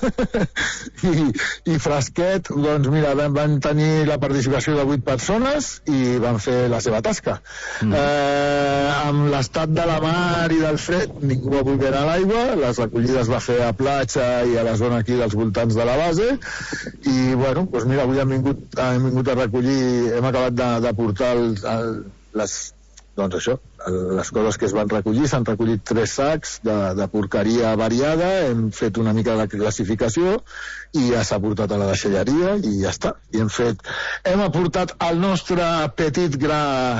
i, i fresquet, doncs mira, vam, van tenir la participació de vuit persones i van fer la seva tasca. Mm. Eh, amb l'estat de la mar i del fred, ningú va voler anar a l'aigua, les recollides va fer a platja i a la zona aquí dels voltants de la base, i bueno, doncs mira, avui hem vingut, hem vingut a recollir, hem acabat de, de portar el, el, les... doncs això, les coses que es van recollir, s'han recollit tres sacs de, de porqueria variada, hem fet una mica de classificació i ja s'ha portat a la deixalleria i ja està. I hem fet, hem aportat el nostre petit gra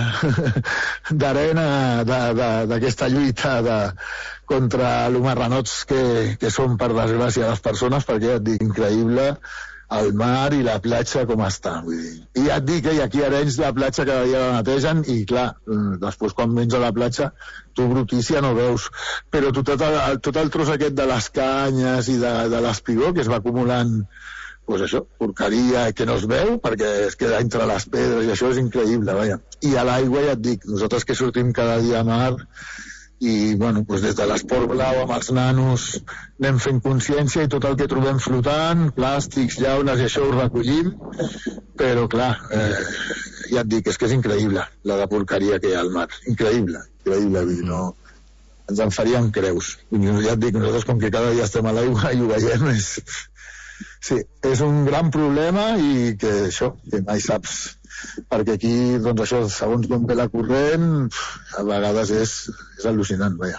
d'arena d'aquesta lluita de, contra els marranots que, que són, per desgràcia, les persones, perquè ja et dic, increïble el mar i la platja com està, vull dir. I ja et dic, eh, aquí a Arenys la platja cada dia la netegen i clar, després quan vens a la platja tu brutícia no veus, però tot el, tot el tros aquest de les canyes i de, de l'espigó que es va acumulant pues això, porqueria que no es veu perquè es queda entre les pedres i això és increïble, vaja. I a l'aigua ja et dic, nosaltres que sortim cada dia a mar i bueno, doncs des de l'esport blau amb els nanos anem fent consciència i tot el que trobem flotant, plàstics, llaunes i això ho recollim, però clar, eh, ja et dic, és que és increïble la de porqueria que hi ha al mar, increïble, increïble, vull dir, no, ens en faríem creus. Ja et dic, nosaltres com que cada dia estem a l'aigua i ho veiem, és... Sí, és un gran problema i que això, que mai saps, perquè aquí, doncs això, segons com ve la corrent, a vegades és, és al·lucinant, vaja.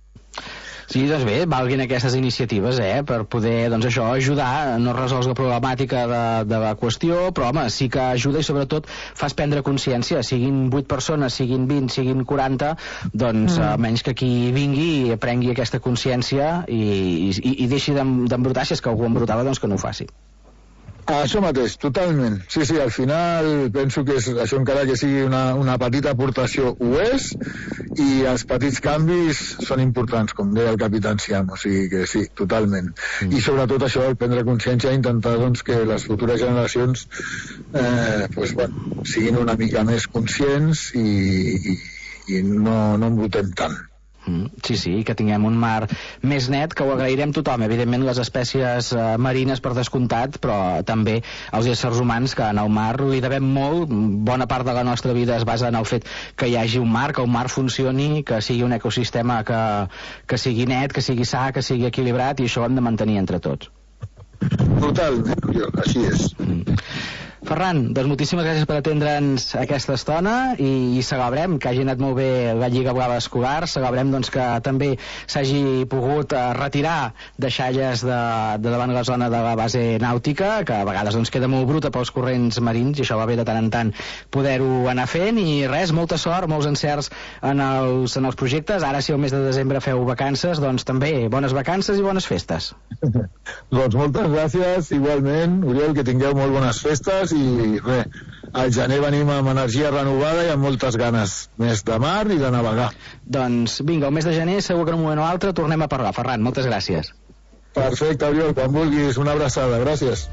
Sí, doncs bé, valguin aquestes iniciatives, eh, per poder, doncs això, ajudar, no resols la problemàtica de, de la qüestió, però home, sí que ajuda i sobretot fas prendre consciència, siguin vuit persones, siguin vint, siguin quaranta, doncs mm. almenys que aquí vingui i aprengui aquesta consciència i, i, i deixi d'embrutar, si és que algú embrutava, doncs que no ho faci. Això mateix, totalment. Sí, sí, al final penso que és, això encara que sigui una, una petita aportació ho és, i els petits canvis són importants, com deia el capità Enciam, o sigui que sí, totalment. Mm. I sobretot això, el prendre consciència i intentar doncs, que les futures generacions eh, pues, bueno, siguin una mica més conscients i, i, i no, no embrutem tant. Mm, sí, sí, que tinguem un mar més net, que ho agrairem tothom, evidentment les espècies eh, marines per descomptat, però també els éssers humans que en el mar li devem molt, bona part de la nostra vida es basa en el fet que hi hagi un mar, que un mar funcioni, que sigui un ecosistema que, que sigui net, que sigui sa, que sigui equilibrat, i això ho hem de mantenir entre tots. Totalment, així és. Mm. Ferran, doncs moltíssimes gràcies per atendre'ns aquesta estona i, i celebrem que hagi anat molt bé la Lliga Blava Escolar, celebrem doncs, que també s'hagi pogut uh, retirar deixalles de, de davant la zona de la base nàutica, que a vegades doncs, queda molt bruta pels corrents marins i això va bé de tant en tant poder-ho anar fent, i res, molta sort, molts encerts en els, en els projectes. Ara si el mes de desembre feu vacances, doncs també bones vacances i bones festes. Doncs moltes gràcies, igualment, Oriol, que tingueu molt bones festes i res, al gener venim amb energia renovada i amb moltes ganes més de mar i de navegar. Doncs vinga, el mes de gener segur que en un moment o altre tornem a parlar. Ferran, moltes gràcies. Perfecte, Oriol, quan vulguis, una abraçada, gràcies.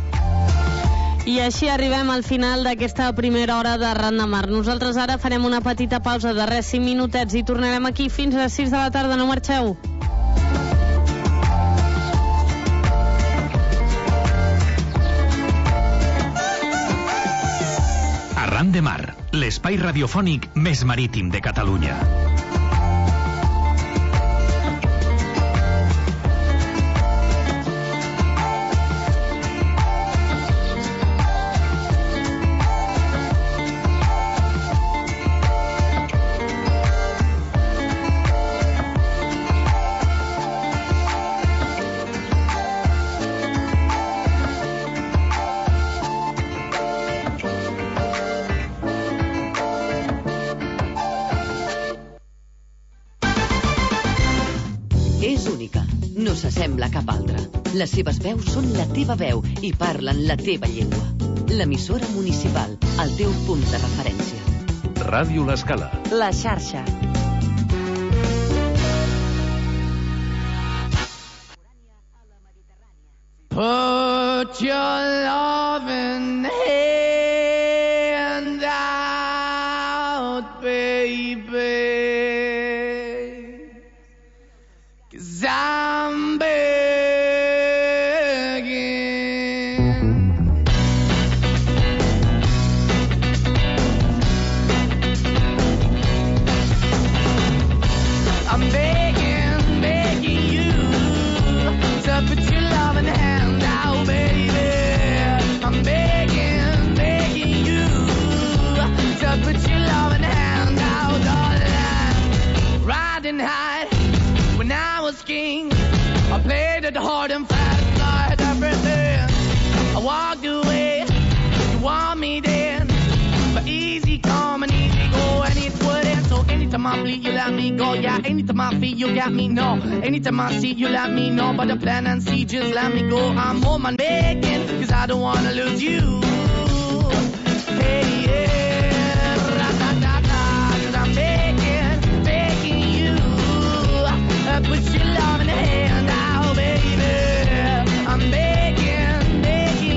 I així arribem al final d'aquesta primera hora de Ran de Mar. Nosaltres ara farem una petita pausa de res, cinc minutets, i tornarem aquí fins a les sis de la tarda. No marxeu. Ran de Mar, l'espai radiofònic més marítim de Catalunya. No s'assembla a cap altra. Les seves veus són la teva veu i parlen la teva llengua. L'emissora municipal, el teu punt de referència. Ràdio L'Escala. La xarxa. Put your loving hand out, baby, 'cause I'm begging. I'm begging, begging you to put your loving hand out, baby. I'm begging, begging you to put your loving hand out, darling. Riding high when I was king, I played it hard and fast, I had everything. I walked away, you want me then, but easy come and easy go, and it wouldn't. So anytime I bleed, you let me go. Yeah, anytime I feel, you got me, no. Anytime I see, you let me know. But the plan and see, just let me go. I'm home and begging, 'cause I don't wanna lose you. Hey, yeah, ra-da-da-da, 'cause I'm begging, begging you. Uh, put your love in the hand out, baby. I'm begging, begging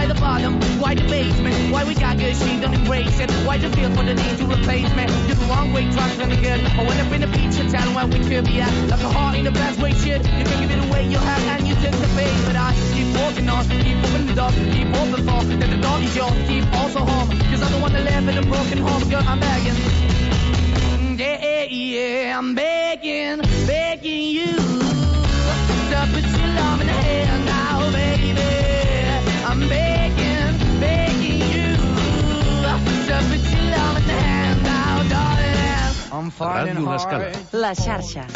Why the bottom? Why the basement? Why we got good, she don't embrace it? Why the feel for the need to replace me? You're the wrong way, trying to the good. I went up in the feature town where we could be at. Like a heart in the best way, shit. You can give it away, you have, and you tend to pay. But I keep walking on, keep moving the dog, keep open for. That the dog is yours, keep also home. Cause I'm the one that live in a broken home, girl, I'm begging. Yeah, yeah, I'm begging, begging you to put your love in the hand now, baby. I'm begging, begging you to put your love in the hand now, darling. I'm finding Ràdio L'Escala. hard. La xarxa.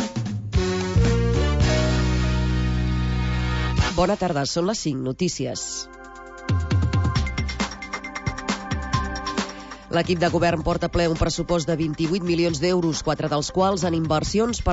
Bona tarda, són les cinc notícies. L'equip de govern porta ple un pressupost de vint-i-vuit milions d'euros, quatre dels quals en inversions per